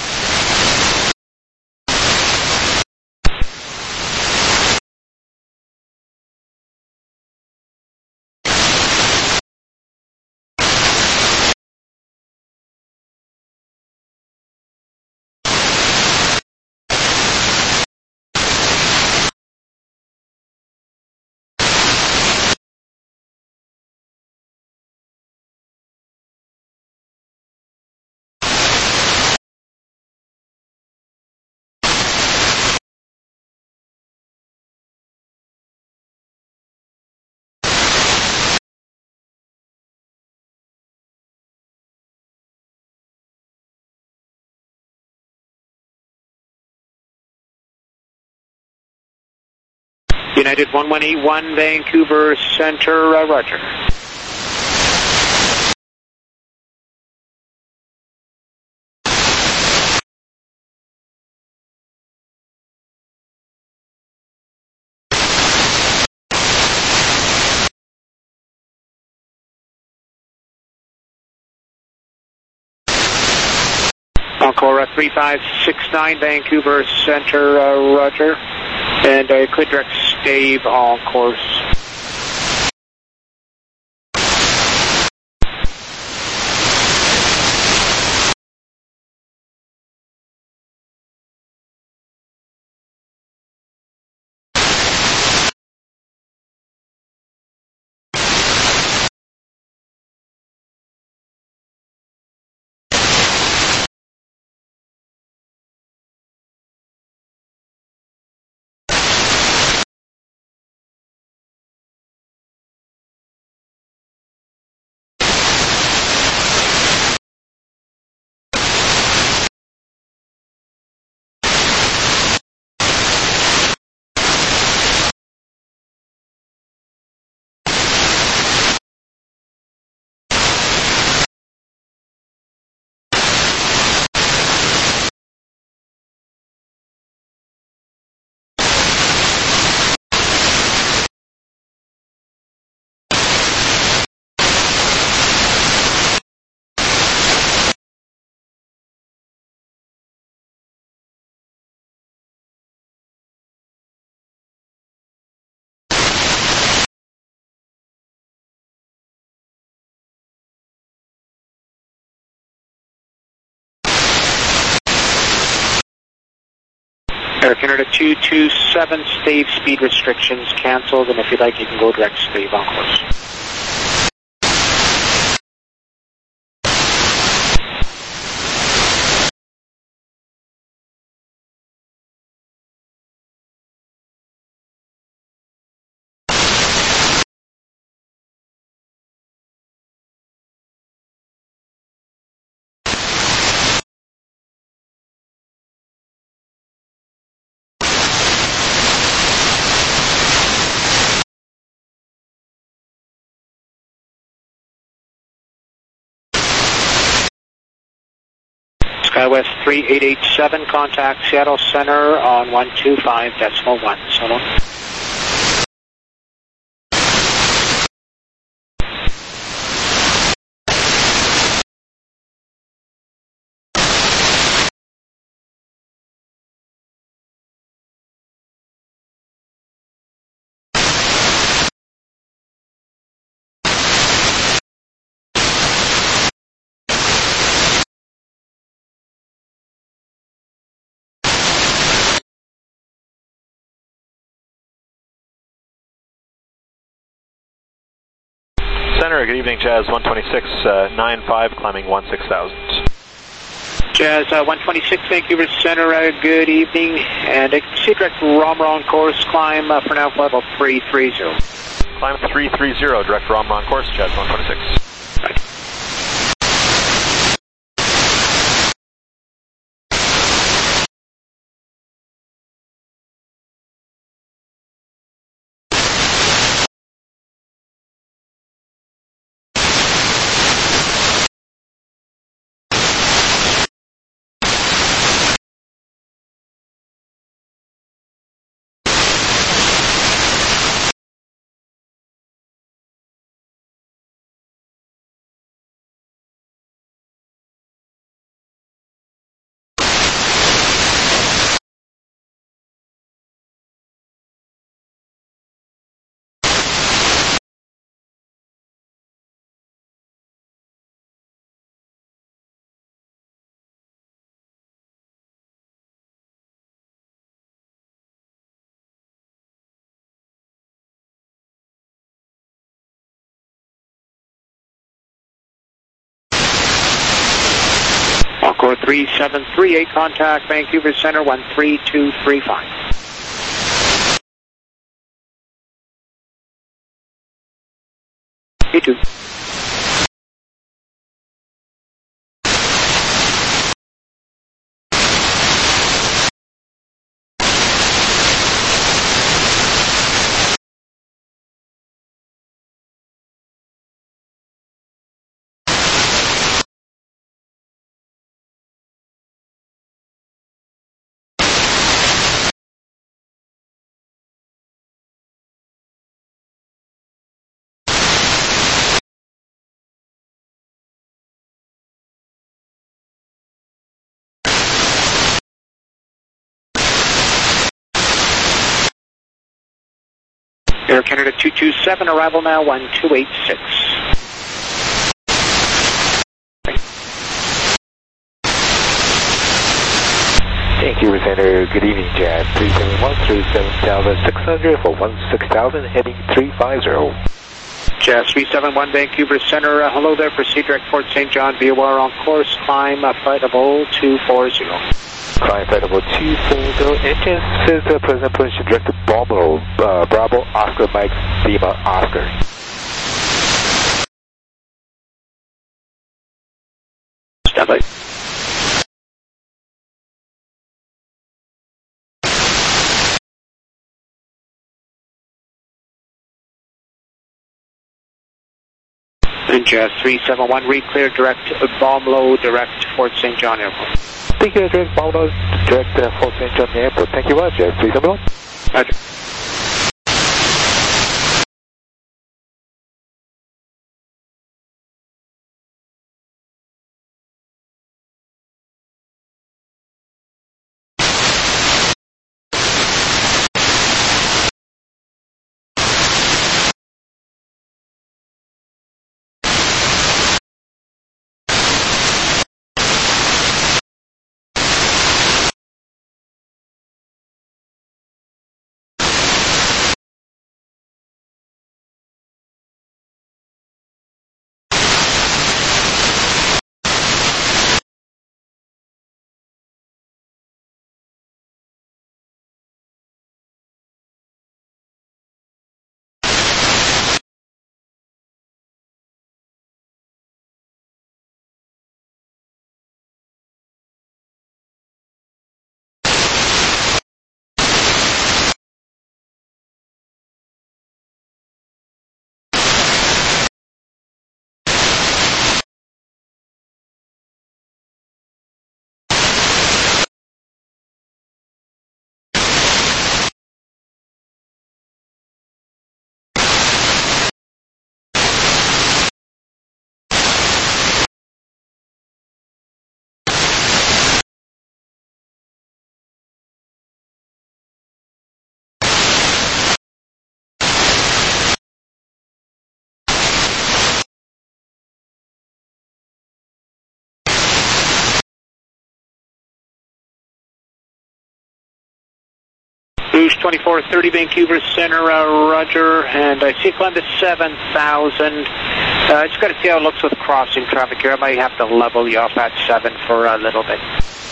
United one one eight one, Vancouver Center, uh, roger. Encore uh, three five six nine, Vancouver Center, uh, roger. And I uh, could direct stave on course. Air Canada two two seven, stave speed restrictions cancelled, and if you'd like, you can go direct stave on course. SkyWest three eight eight seven, contact Seattle Center on one two five decimal one. So long.
Center, good evening, Jazz one twenty-six, uh, nine five, climbing one six thousand.
Jazz uh, one twenty-six, Vancouver Center, uh, good evening, and uh, see direct Romron course, climb uh, for now level three three zero.
Climb three three zero, direct Romron course, Jazz one twenty-six.
Right. Encore three seven three eight, contact Vancouver Center one three two three five. You too. Air Canada two two seven, arrival now one two eight six.
Vancouver Center, good evening, Jazz three seven one, three seven thousand six hundred for one six thousand, heading three five zero.
Jazz three seven one, Vancouver Center, uh, hello there, proceed direct Fort Saint John, V O R on course, climb uh, flight level two four zero.
Climb flight level two four zero, engine says uh, present position direct to Bravo, uh, Bravo, Oscar, Mike, Lima, Oscar.
Stand by. And Jazz three seven one, re-clear direct bomb low, direct Fort Saint John Airport.
Thank you, direct bomb low, direct uh, Fort Saint John Airport. Thank you much, Jazz three seven one.
Roger. twenty-four thirty Vancouver Center, uh, Roger, and I see it climb to seven thousand. Uh, I just got to see how it looks with crossing traffic here. I might have to level you off at seven for a little bit.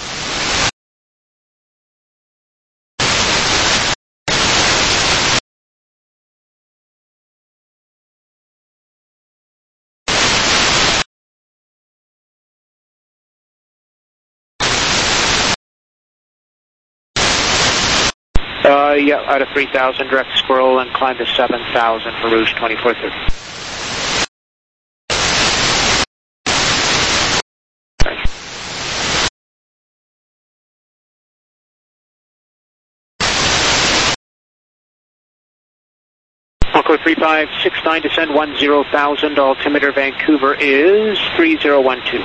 Uh, yeah, out of three thousand, direct scroll and climb to seven thousand for Rouge twenty-four thirty. Encore three five six nine, descend one zero thousand, altimeter Vancouver is three zero one two.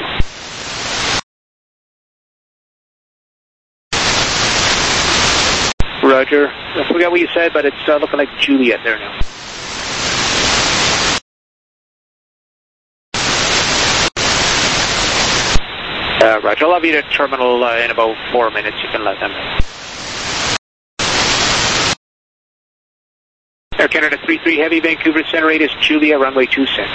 Roger. I forgot what you said, but it's uh, looking like Juliet there now. Uh, Roger. I'll have you to terminal uh, in about four minutes. You can let them know. Air Canada three three Heavy, Vancouver Center eight is Julia, runway two six.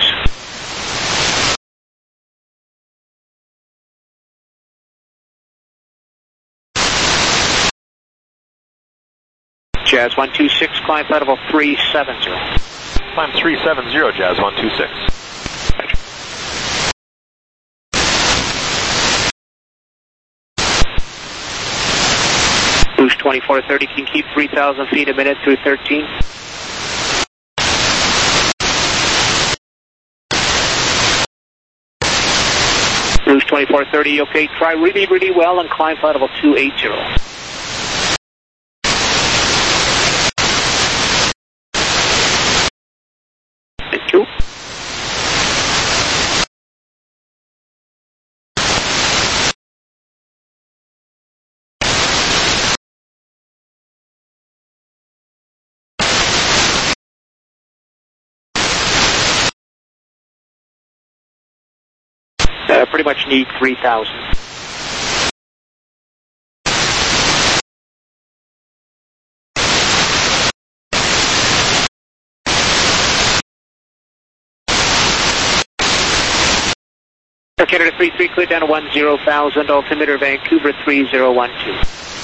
Jazz one two six, climb flight level three seven zero.
Climb three seven zero, Jazz one two six.
Boost twenty-four thirty can keep three thousand feet a minute through thirteen. Boost twenty-four thirty, okay, try really, really well and climb flight level two eighty. Thank you. Uh, pretty much need three thousand. Air Canada three three, clear down to one zero thousand, altimeter Vancouver three zero one two.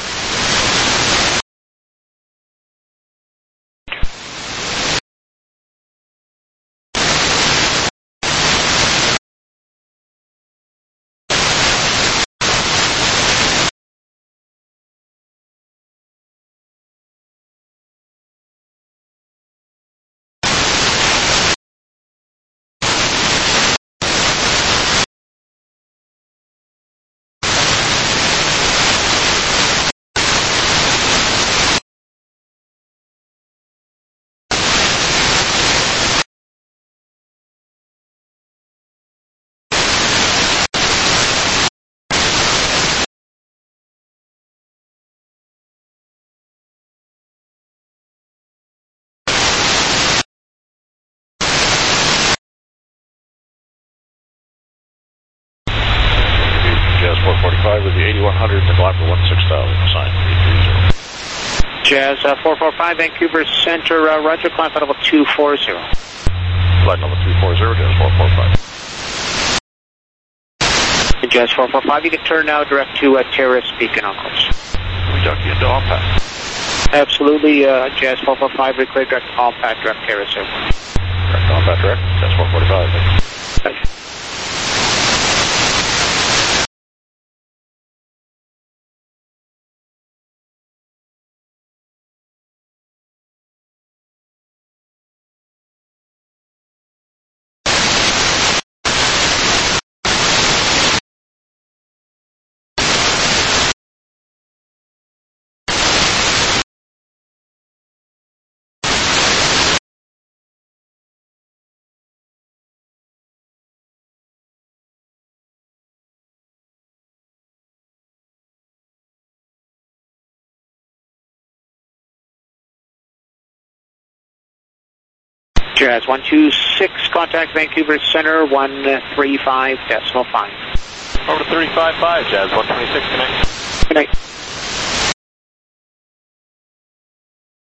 four forty-five with the eighty-one hundred and the climb for one six thousand, sign three three zero.
Jazz uh, four four five, Vancouver Center, uh, Roger, climb flight level two forty.
Flight level two forty, Jazz four four five.
Jazz four four five, you can turn now direct to uh, Terrace Beacon on course.
We duck you into Ompat.
Absolutely, uh, Jazz four four five, reclear direct to Ompat, direct Terrace Airport.
Direct Ompat, direct, Jazz four forty-five, thanks.
Thanks. Jazz one two six, contact Vancouver Center, one three five decimal five.
Over to three five five, Jazz one twenty-six, connect.
Good night.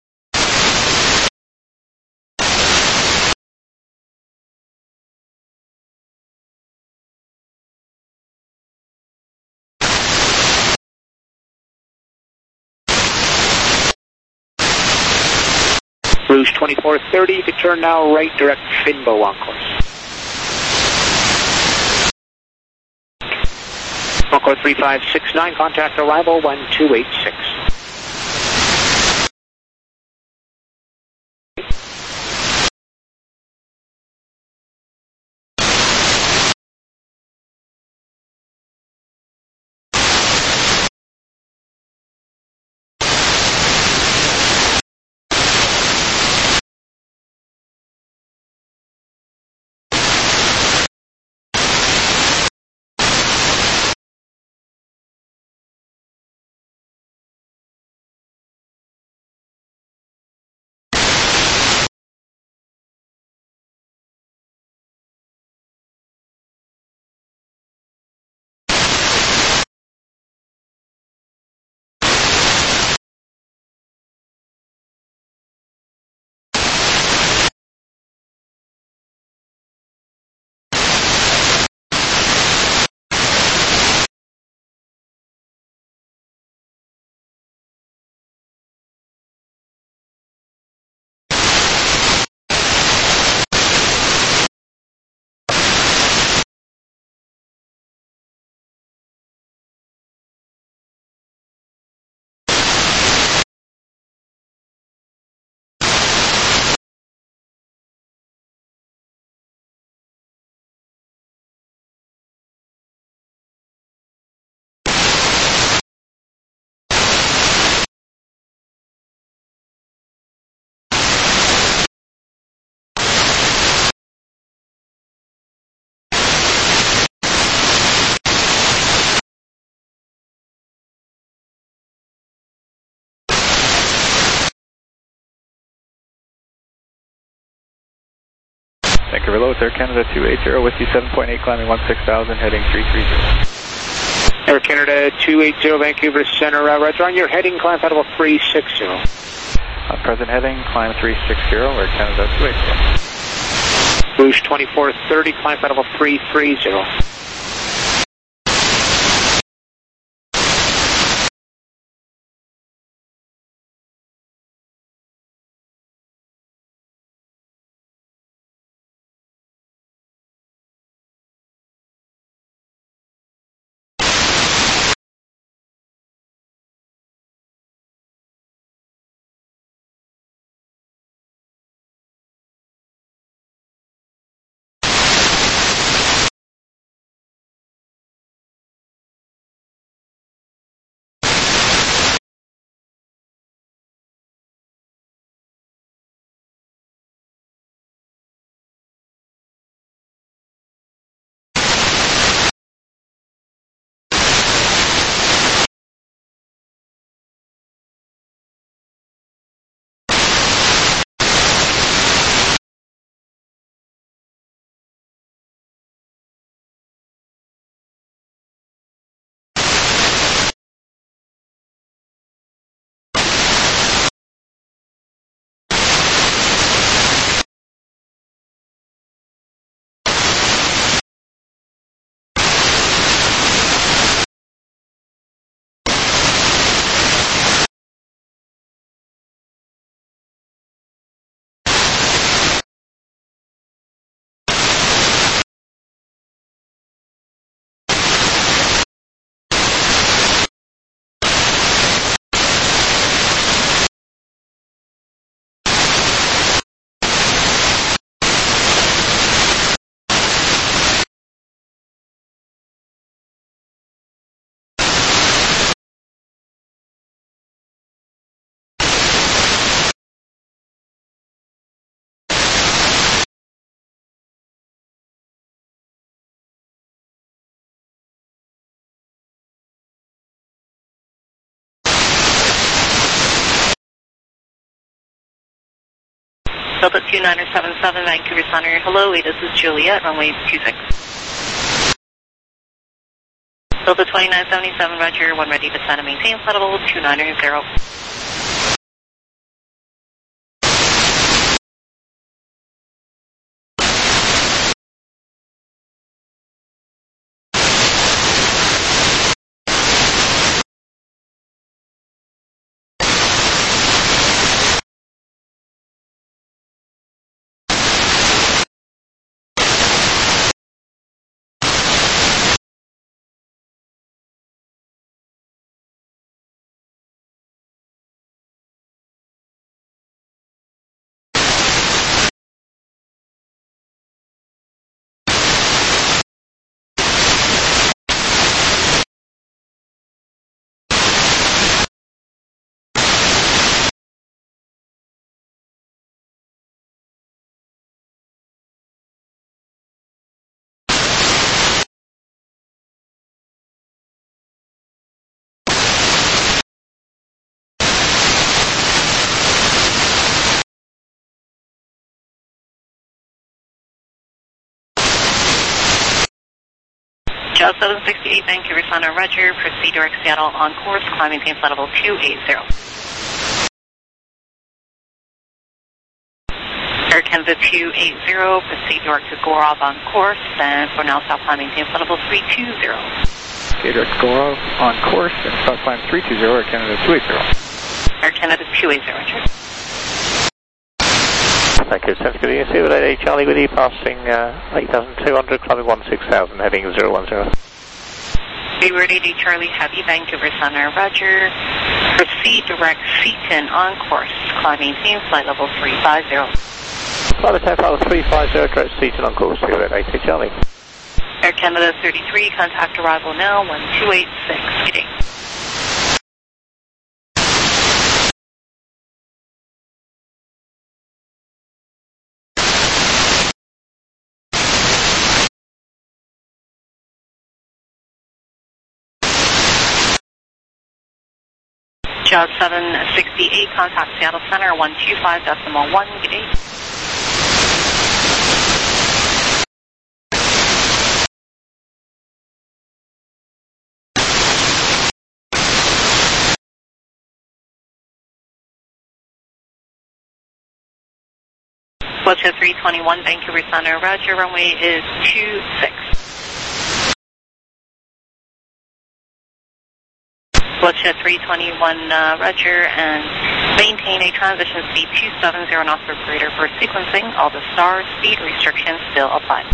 Rouge twenty-four thirty, you can turn now right, direct Finbo on course. Encore three five six nine, contact arrival one two eight six.
Vancouver Low, Air Canada two eight zero, Whiskey seven point eight, climbing one six thousand, heading three three zero.
Air Canada two eight zero, Vancouver Center, uh, roger on your heading, climb out of a three six zero.
On present heading, climb three six zero, Air Canada two eight zero.
Rouge twenty-four thirty, climb out of a three three zero.
Delta two niner seven seven, Vancouver Center. Hello, this is Juliet, runway two six. Delta twenty-nine seventy-seven, roger, one ready to descend and maintain flight level two niner zero. Jazz seven sixty-eight, Vancouver Center, Roger. Proceed direct Seattle on course, climb maintain flight level two eighty. Air Canada two eighty, proceed direct to Gorov on course, and for now stop climb maintain flight level three two zero.
Okay, direct Gorov on course, and stop climb three two zero, Air Canada two eighty.
Air Canada two eighty, Roger.
Thank you, Centre Good evening, with eight Charlie with E passing uh, eight thousand two hundred, climbing one six thousand, heading zero one zero.
Hayward eighty Charlie Heavy, Vancouver Center, Roger. Proceed direct Seaton on course, climb maintain flight level three five zero.
Flight attend flight level three five zero, direct Seaton on course, zero eight eight Charlie.
Air Canada thirty-three, contact arrival now, one two eight six, good day. Jazz seven sixty-eight, contact Seattle Center, one two five decimal one, good day. Fletcher three twenty-one, Vancouver Center, Roger, runway is two six. Fletcher three twenty-one, uh, Roger, and maintain a transition speed two seven zero knots per greater for sequencing. All the star speed restrictions still apply.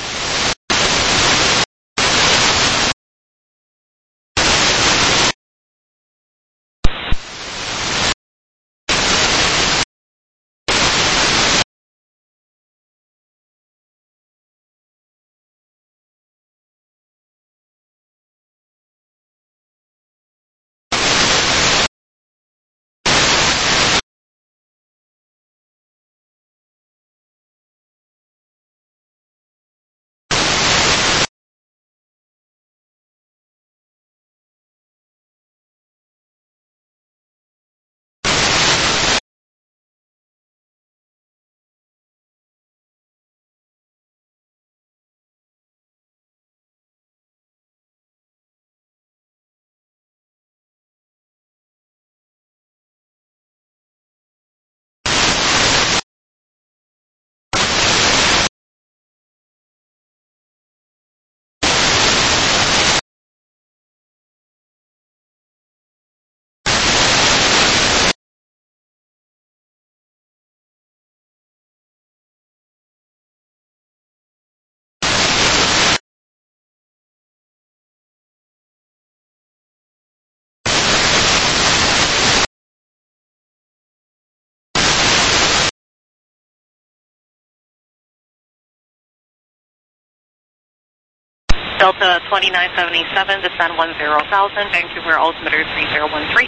Delta twenty-nine seventy-seven, descend one zero thousand, Vancouver altimeter three zero one three.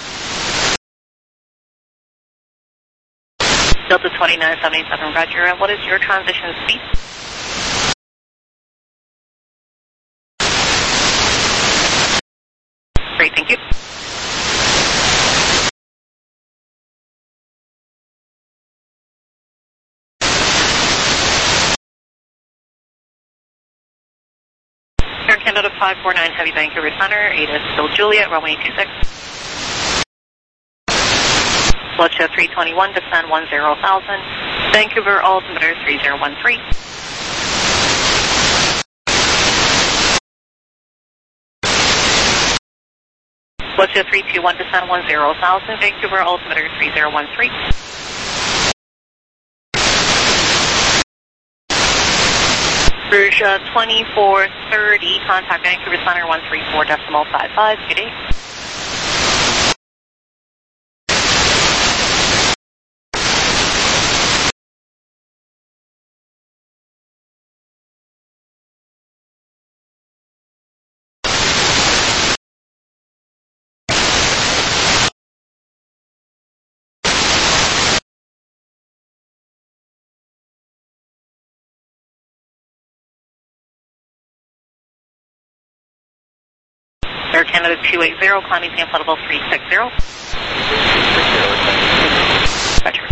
Delta twenty-nine seventy-seven, Roger, and what is your transition speed? Great, thank you. Air Canada five four nine, Heavy Vancouver Center, Ada still Juliet, runway two six. Fletcher three twenty-one, descend one zero thousand, Vancouver altimeter three zero one three. Fletcher three two one, descend one zero thousand, Vancouver altimeter three zero one three. Rouge uh, twenty-four thirty, contact Vancouver Center one three four decimal five five, good day. Air Canada two eighty, climbing San Flight level three six zero. Roger.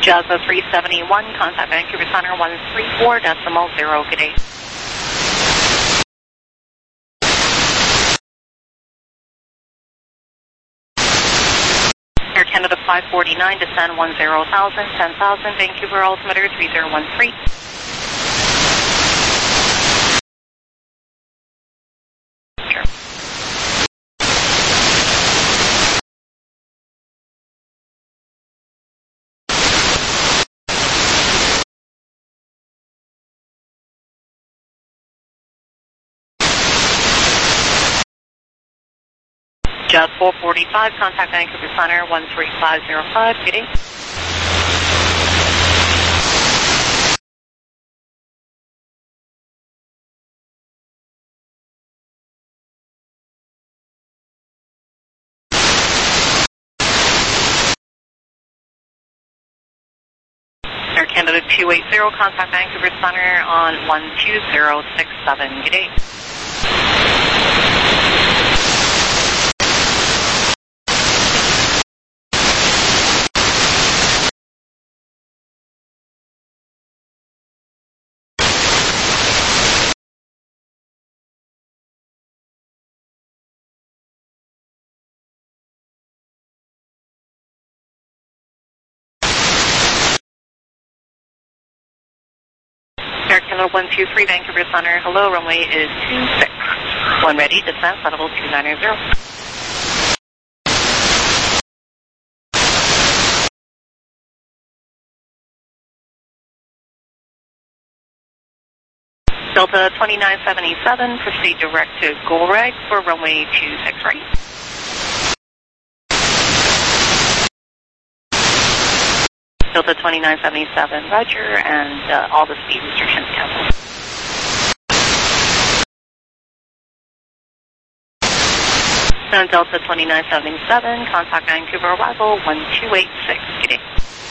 Jazz three seventy-one, contact Vancouver Center one three four decimal zero, good day. Air Canada five forty-nine, descend one zero thousand, ten thousand, Vancouver altimeter three zero one three. Jazz four forty-five, contact Vancouver Center one three five zero five, good day. Air Canada two eighty, contact Vancouver Center on one two zero six seven, good day. Air Canada one two three, Vancouver Center, hello, runway is two six. One ready, descent, level two nine zero. Delta twenty-nine seventy-seven, proceed direct to Golreg for runway two six right. Delta twenty-nine seventy-seven, roger, and uh, all the speed restrictions canceled. And Delta twenty-nine seventy-seven, contact Vancouver arrival one two eight six, good day.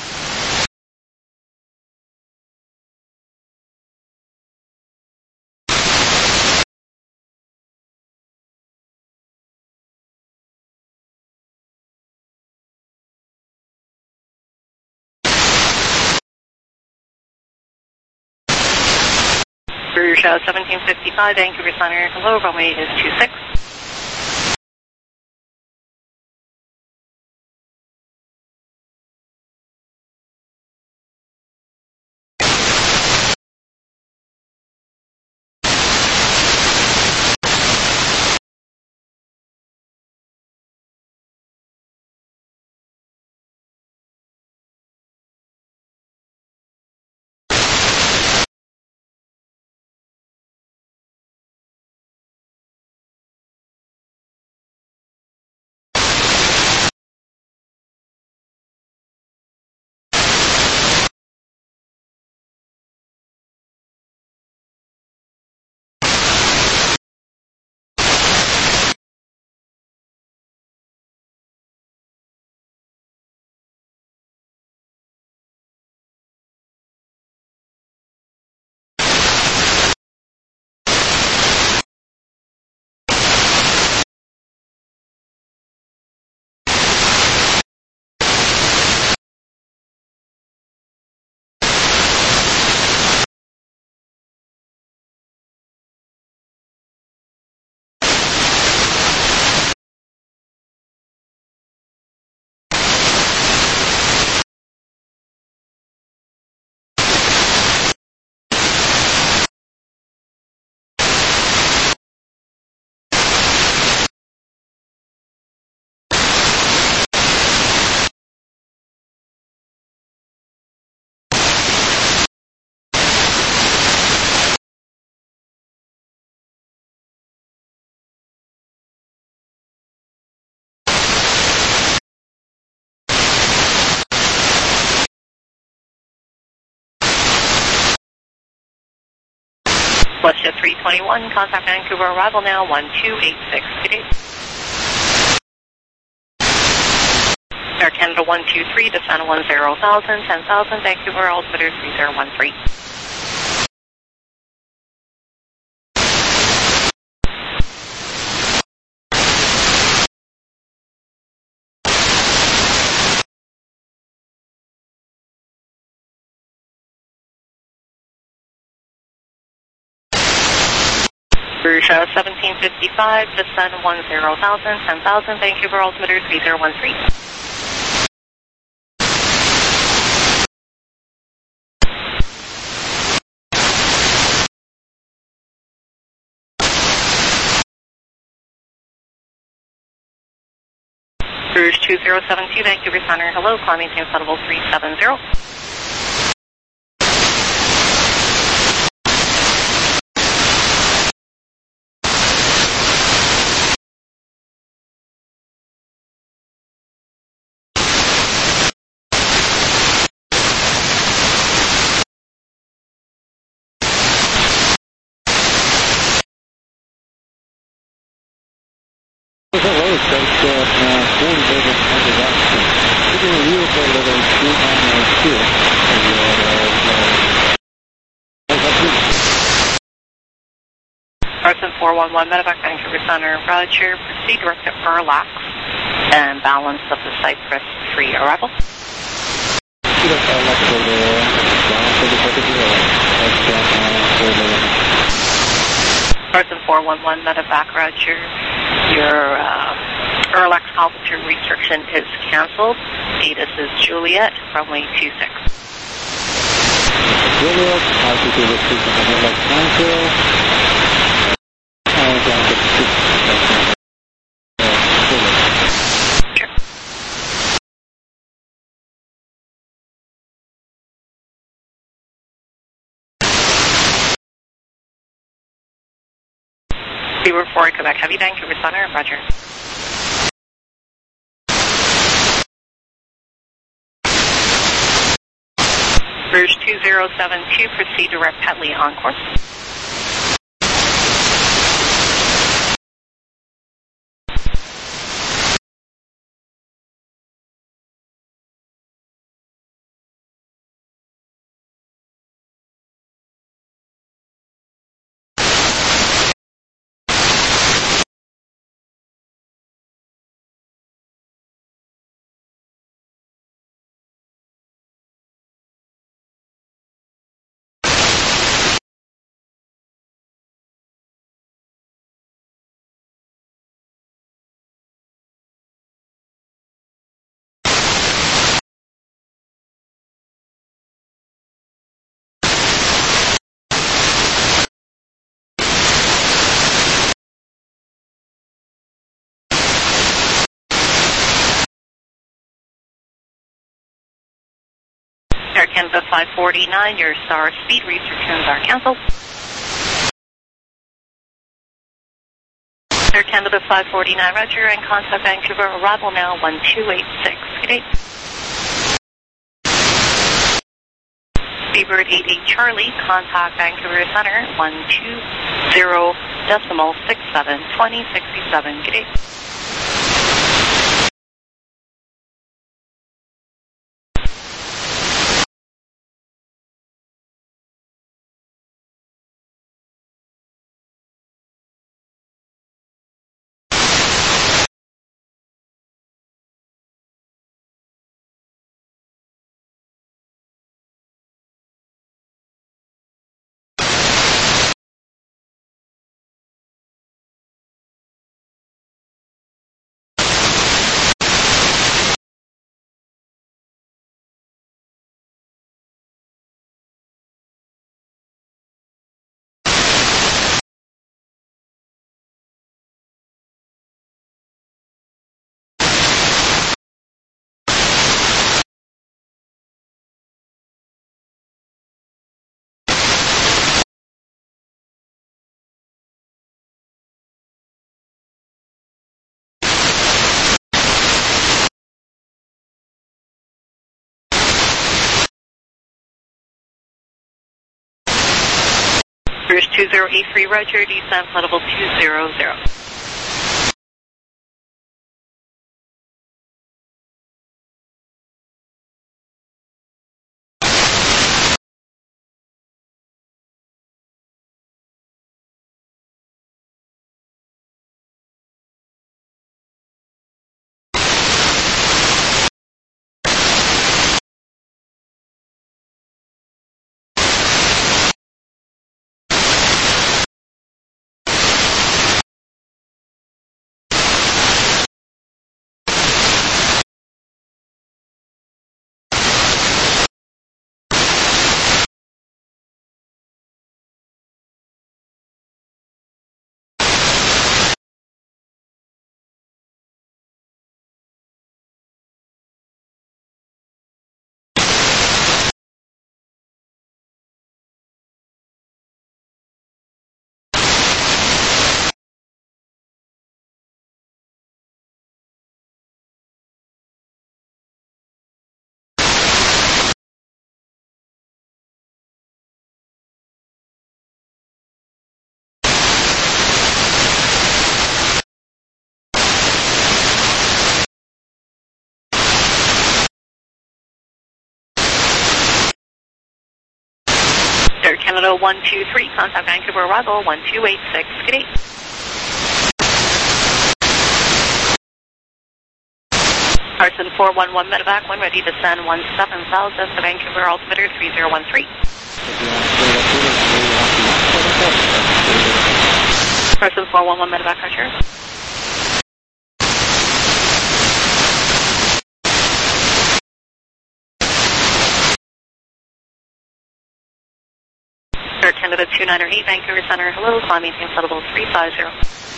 Courier Show seventeen fifty-five, Vancouver Center, hello, runway is two six. WestJet three twenty-one, contact Vancouver arrival now one two eight six, good day. Air Canada one two three, descend one zero thousand, ten thousand, Vancouver altimeter three zero one three. Rouge uh, seventeen fifty-five, descend one zero thousand, ten thousand, Vancouver altimeter three zero one three. Rouge two zero seven two, Vancouver Center, hello, climbing to level three seven zero. Carson four one one, Medevac Vancouver Center, Roger, proceed direct to Erlax and balance of the Cypress three arrival. Carson four one one, Medevac, Roger, your uh, Erlax altitude restriction is cancelled. Status is Juliet, runway two six.
Juliet, altitude restriction is Erlax cancelled.
Zero four, Quebec Heavy, Vancouver Center, Roger. Rouge two zero seven two, proceed direct Petley on course. Air Canada five forty-nine, your star speed restrictions are cancelled. Air Canada five forty-nine, Roger, and contact Vancouver, arrival now one two eight six. Good day. Seabird eight eight Charlie, contact Vancouver Center, one two zero decimal six seven twenty sixty-seven. Good day. Rouge two zero eight three, Roger, descent level two zero zero. Canada one two three, contact Vancouver arrival one two eight six, good day. Carson four one one medevac, one ready to send one seven thousand to Vancouver altimeter three zero one three. Carson four one one medevac, Archer. Air Canada two nine eight, Vancouver Center, hello, climb maintain flight level three five zero.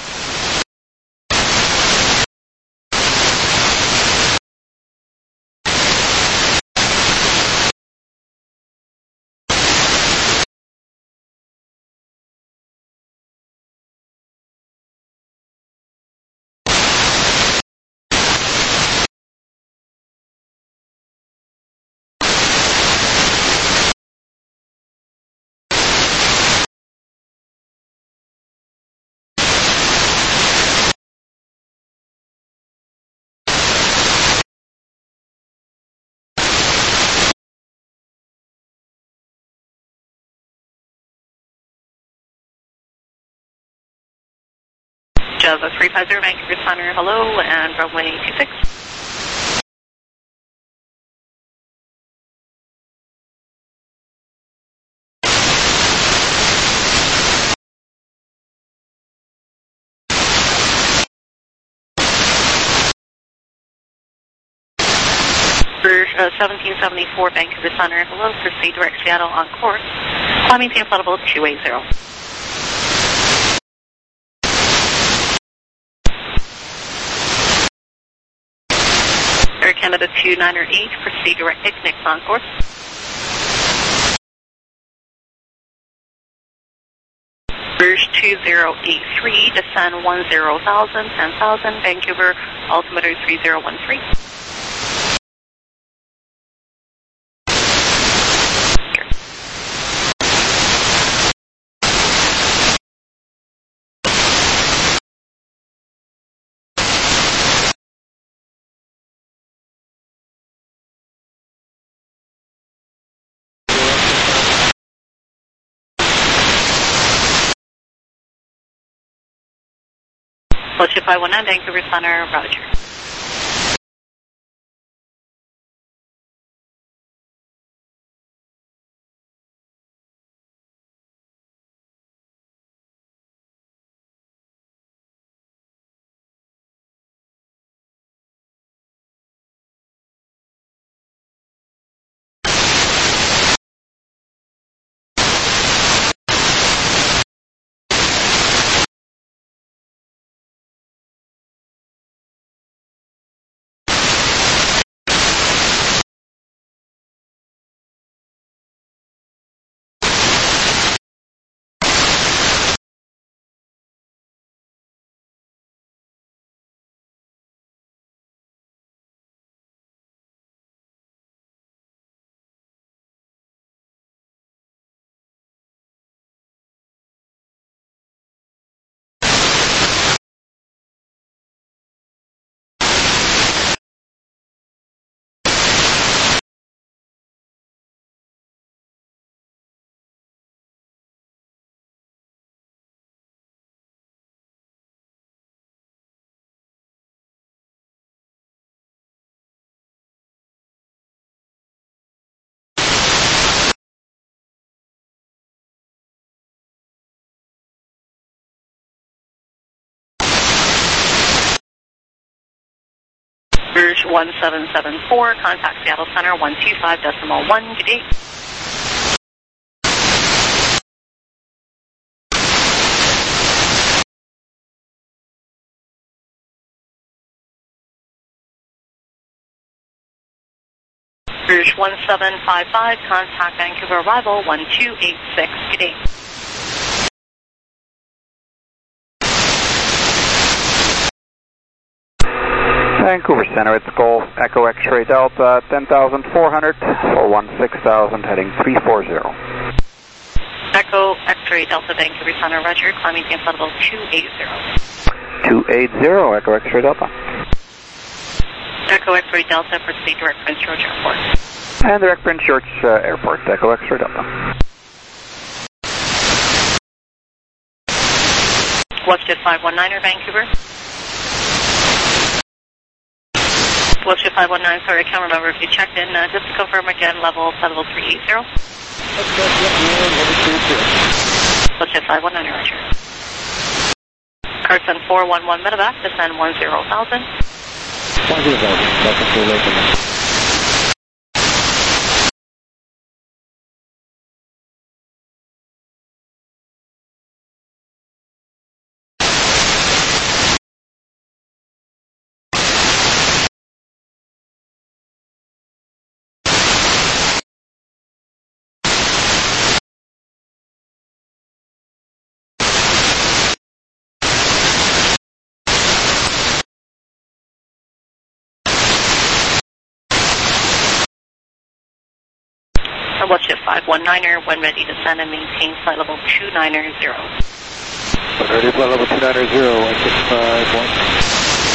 Java three five zero, Vancouver Center, hello, and runway two six. For uh, seventeen seventy-four, Vancouver Center, hello, proceed direct Seattle on course. Climbing maintain flight level two eight zero. Air Canada two nine eight, proceed direct Ignix on course. Verge two zero eight three, descend one zero thousand, ten thousand, Vancouver, altimeter three zero one three. Flight five one nine, Vancouver Center, roger. Verge one seven seven four, contact Seattle Center one two five decimal one, good day. Verge one seven five five, contact Vancouver arrival one two eight six, good day.
Vancouver Center, it's Golf Echo X-Ray Delta, ten thousand four hundred for one six thousand, heading three four zero.
Echo X-Ray Delta, Vancouver Center, roger, climbing maintain flight level two eight zero.
two eight zero, Echo X-Ray Delta.
Echo X-Ray Delta, proceed direct Prince George Airport.
And direct Prince George uh, Airport, Echo X-Ray Delta.
Westjet five one niner, Vancouver. Westjet five one nine, sorry, I can't remember if you checked in. Uh, just to confirm again, level, level three eighty. Westjet five one niner, roger. Carson four one one medevac, descend one zero thousand.
one zero thousand, that's a full local.
Westjet five one niner, when ready to descend and maintain flight level two niner zero.
Ready flight level two niner zero, one six five one.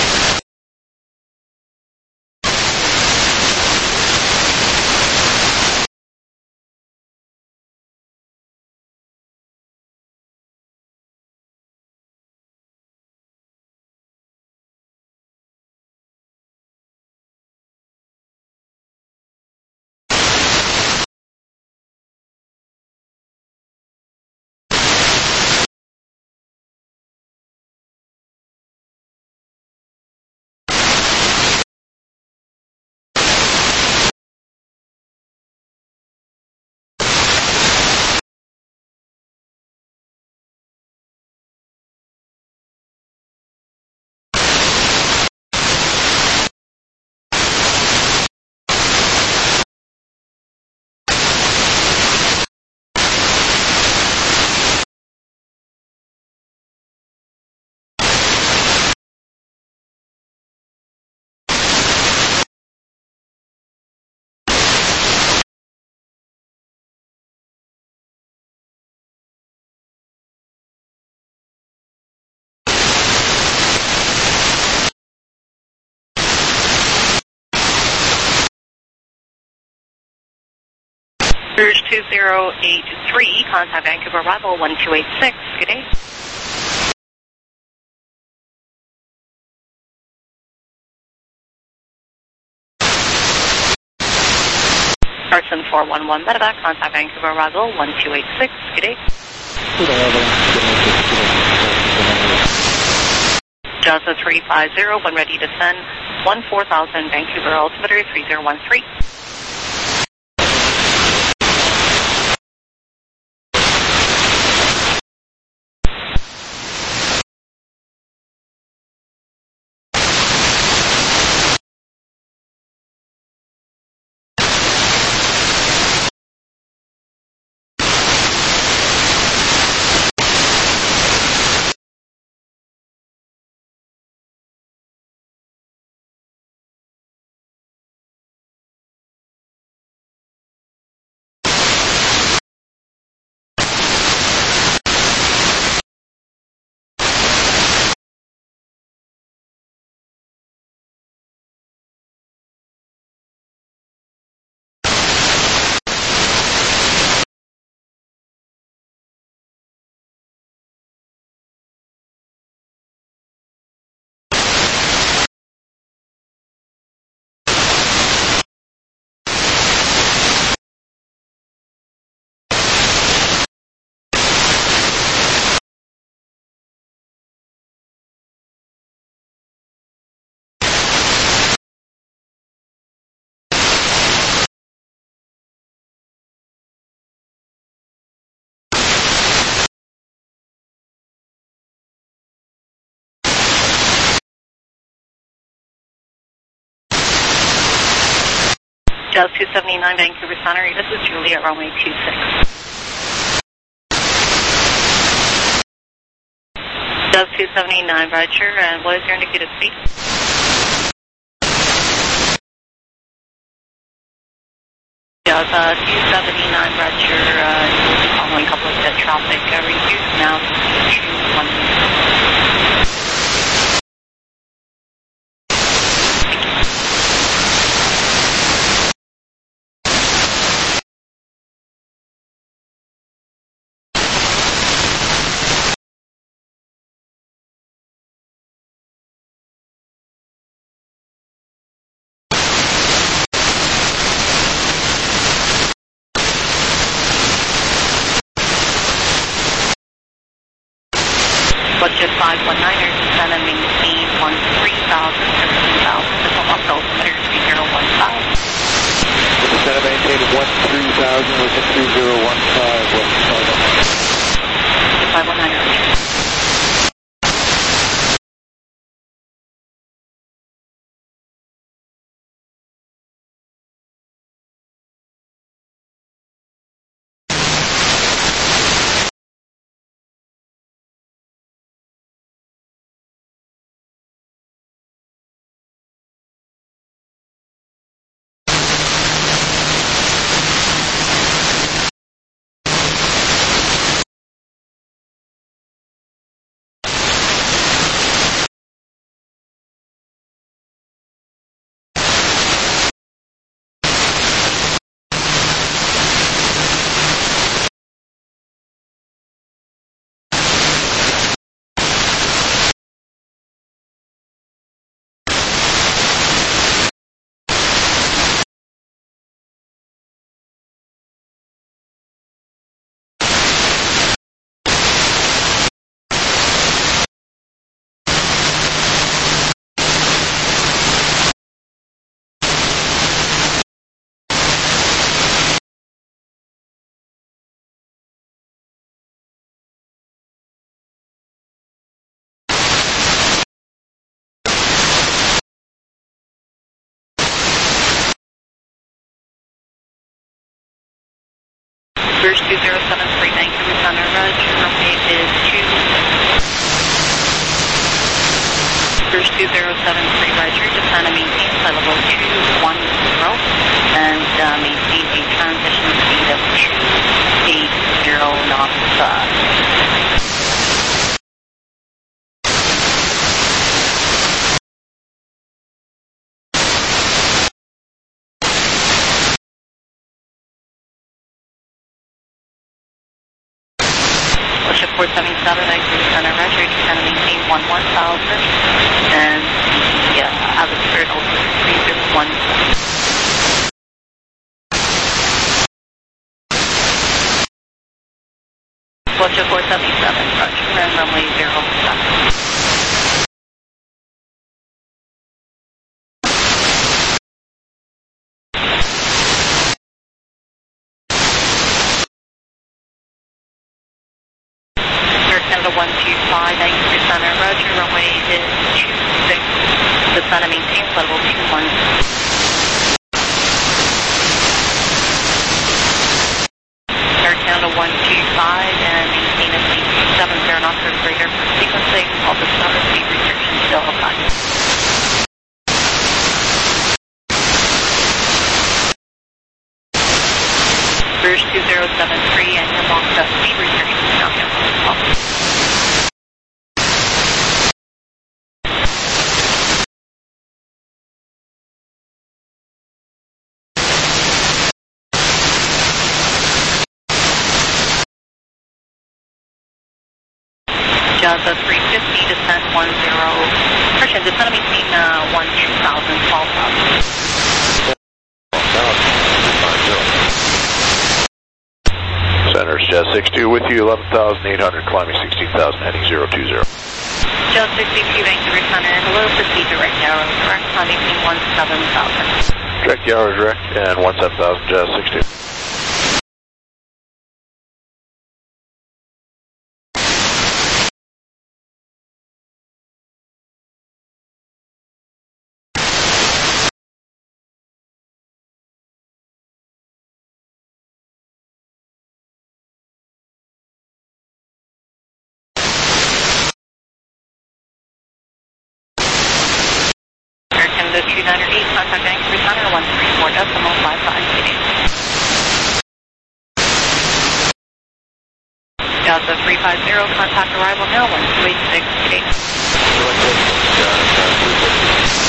Surge two zero eight three, contact Vancouver arrival one two eight six, good day. Carson four one one medevac, contact Vancouver arrival one two eight six, good day. Jazza three five zero, when ready to descend, one four thousand, Vancouver altimeter three zero one three. Jazz two seventy-nine, Vancouver Sunnery, this is Juliet, runway two six. Jazz two seventy-nine, roger, and what is your indicated speed? Jazz uh, two seventy-nine, roger, uh, following a couple of jet traffic, uh, reduced now to two one. five one niner, descend and maintain one three thousand, thirteen thousand, Tacoma altimeter three zero one five.
Descend and maintain one three thousand with a three zero one five, one five one niner.
five one niner. First two zero seven three, Vancouver Center, Roger, runway is two. First two zero seven three, Roger, descend and maintain flight level two one zero, and uh, maintain a transition speed of two eight zero knots. Uh, four seventy-seven, Vancouver Center, Roger, descend and maintain one one thousand, and the uh, atmosphere altitude three zero one. Watch four seventy-seven, Roger, and runway zero seven. one two five, Vancouver Center, Roger, runway is two six, descend and maintain flight level two one. Air Canada one two five and maintain a speed seven zero knots or greater for sequencing, all the summer speed restrictions still apply. First two zero seven three and your long best speed restrictions now cancelled. Jazza three fifty, descent one zero, correction, descent maintain uh, one two thousand, twelve thousand.
Center's Jazz six two with you, eleven thousand eight hundred, climbing sixteen thousand, heading zero two zero.
Jazz six two, Vancouver Center, hello, proceed direct arrow, direct, climbing one seven thousand.
Direct arrow, direct, and one seven thousand, Jazz six two.
two nine eight, contact Vancouver Center, one three four decimal five five eight. Delta three five zero, contact arrival now, one two eight six eight.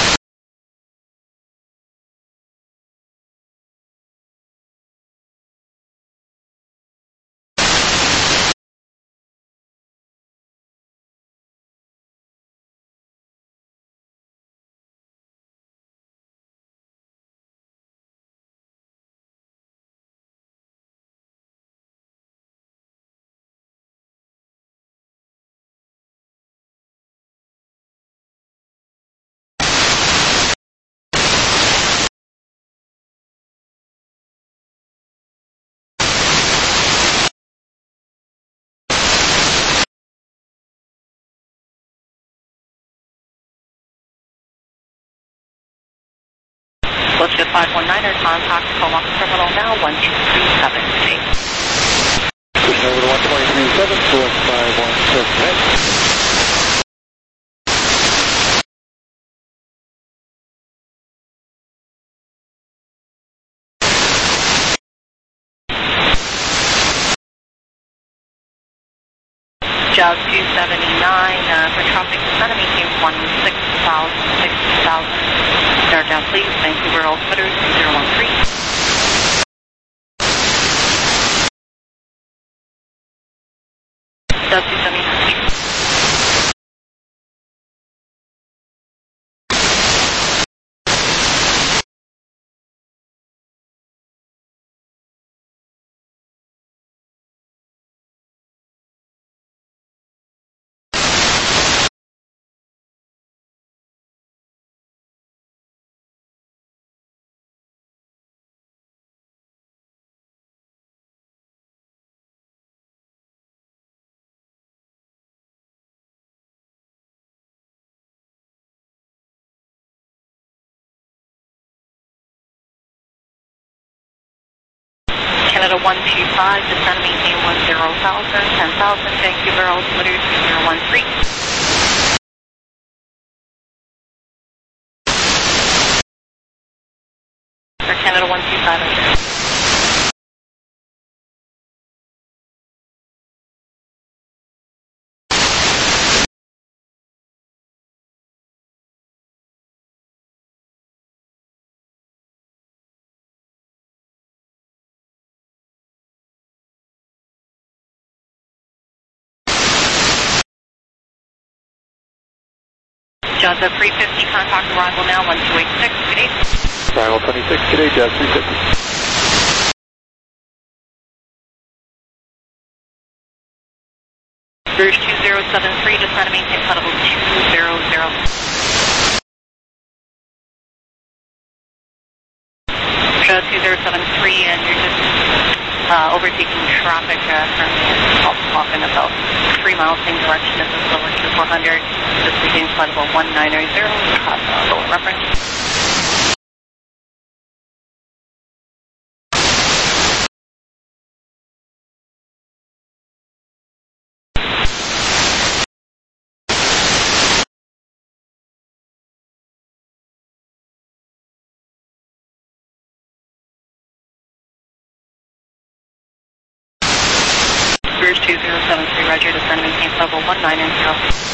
Altitude five one niner, contact Comox Terminal now, one two three seven, today.
Pushing over to one twenty-three seven, one five one seven, head.
Jazz two seventy-nine, uh, for traffic descent, maintain one six thousand, six thousand. Start down, please. Vancouver altimeter zero one three. Jazz two seventy-nine. Canada one two five, descend maintain one zero thousand, ten thousand, Vancouver altimeter zero one three. For Canada one two five, enter. Jazz three fifty, contact arrival now, one two eight six, good day.
Arrival twenty-six, good day, Jazz three fifty.
Rouge two zero seven three, descend and maintain flight level two zero zero. Jazz two zero seven three, and you're just uh, overtaking traffic uh, from often about three miles same direction. This is lower to four hundred. Just maintain flight level one nine zero, cross uh, lower reference. Rouge two zero seven three, roger, descend and maintain level one nine zero.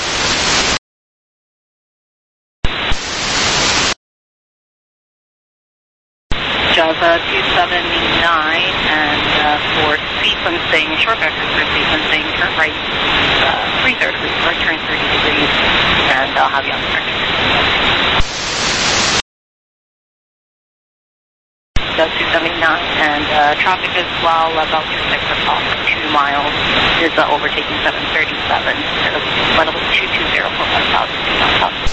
Jazz two seventy-nine, and uh, for sequencing, short vector for sequencing, turn right uh, three thirty, right turn thirty degrees, and I'll have you on the track. Jazz two seventy-nine, and uh, traffic as well, about two six o'clock, two miles, is uh, overtaking seven thirty-seven, flight level two two zero for one thousand two thousand.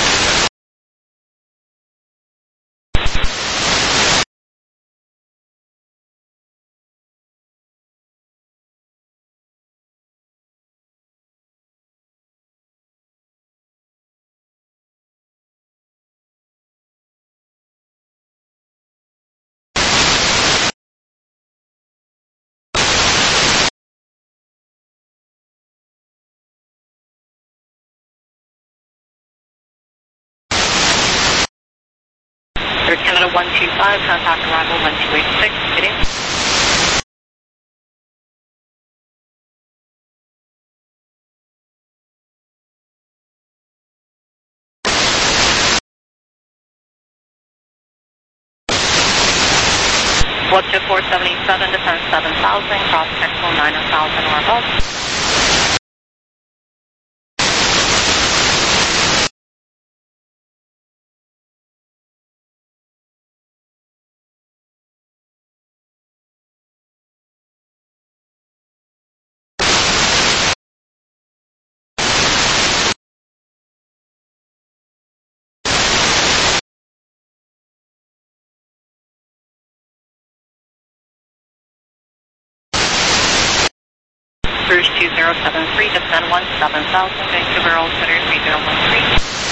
Canada one two five, contact arrival one two eight six, good day. What's to four seventy-seven, descend seven thousand, cross Expo nine thousand or above. Rouge two zero seven three, descend one seven thousand, Vancouver altimeter three zero one three.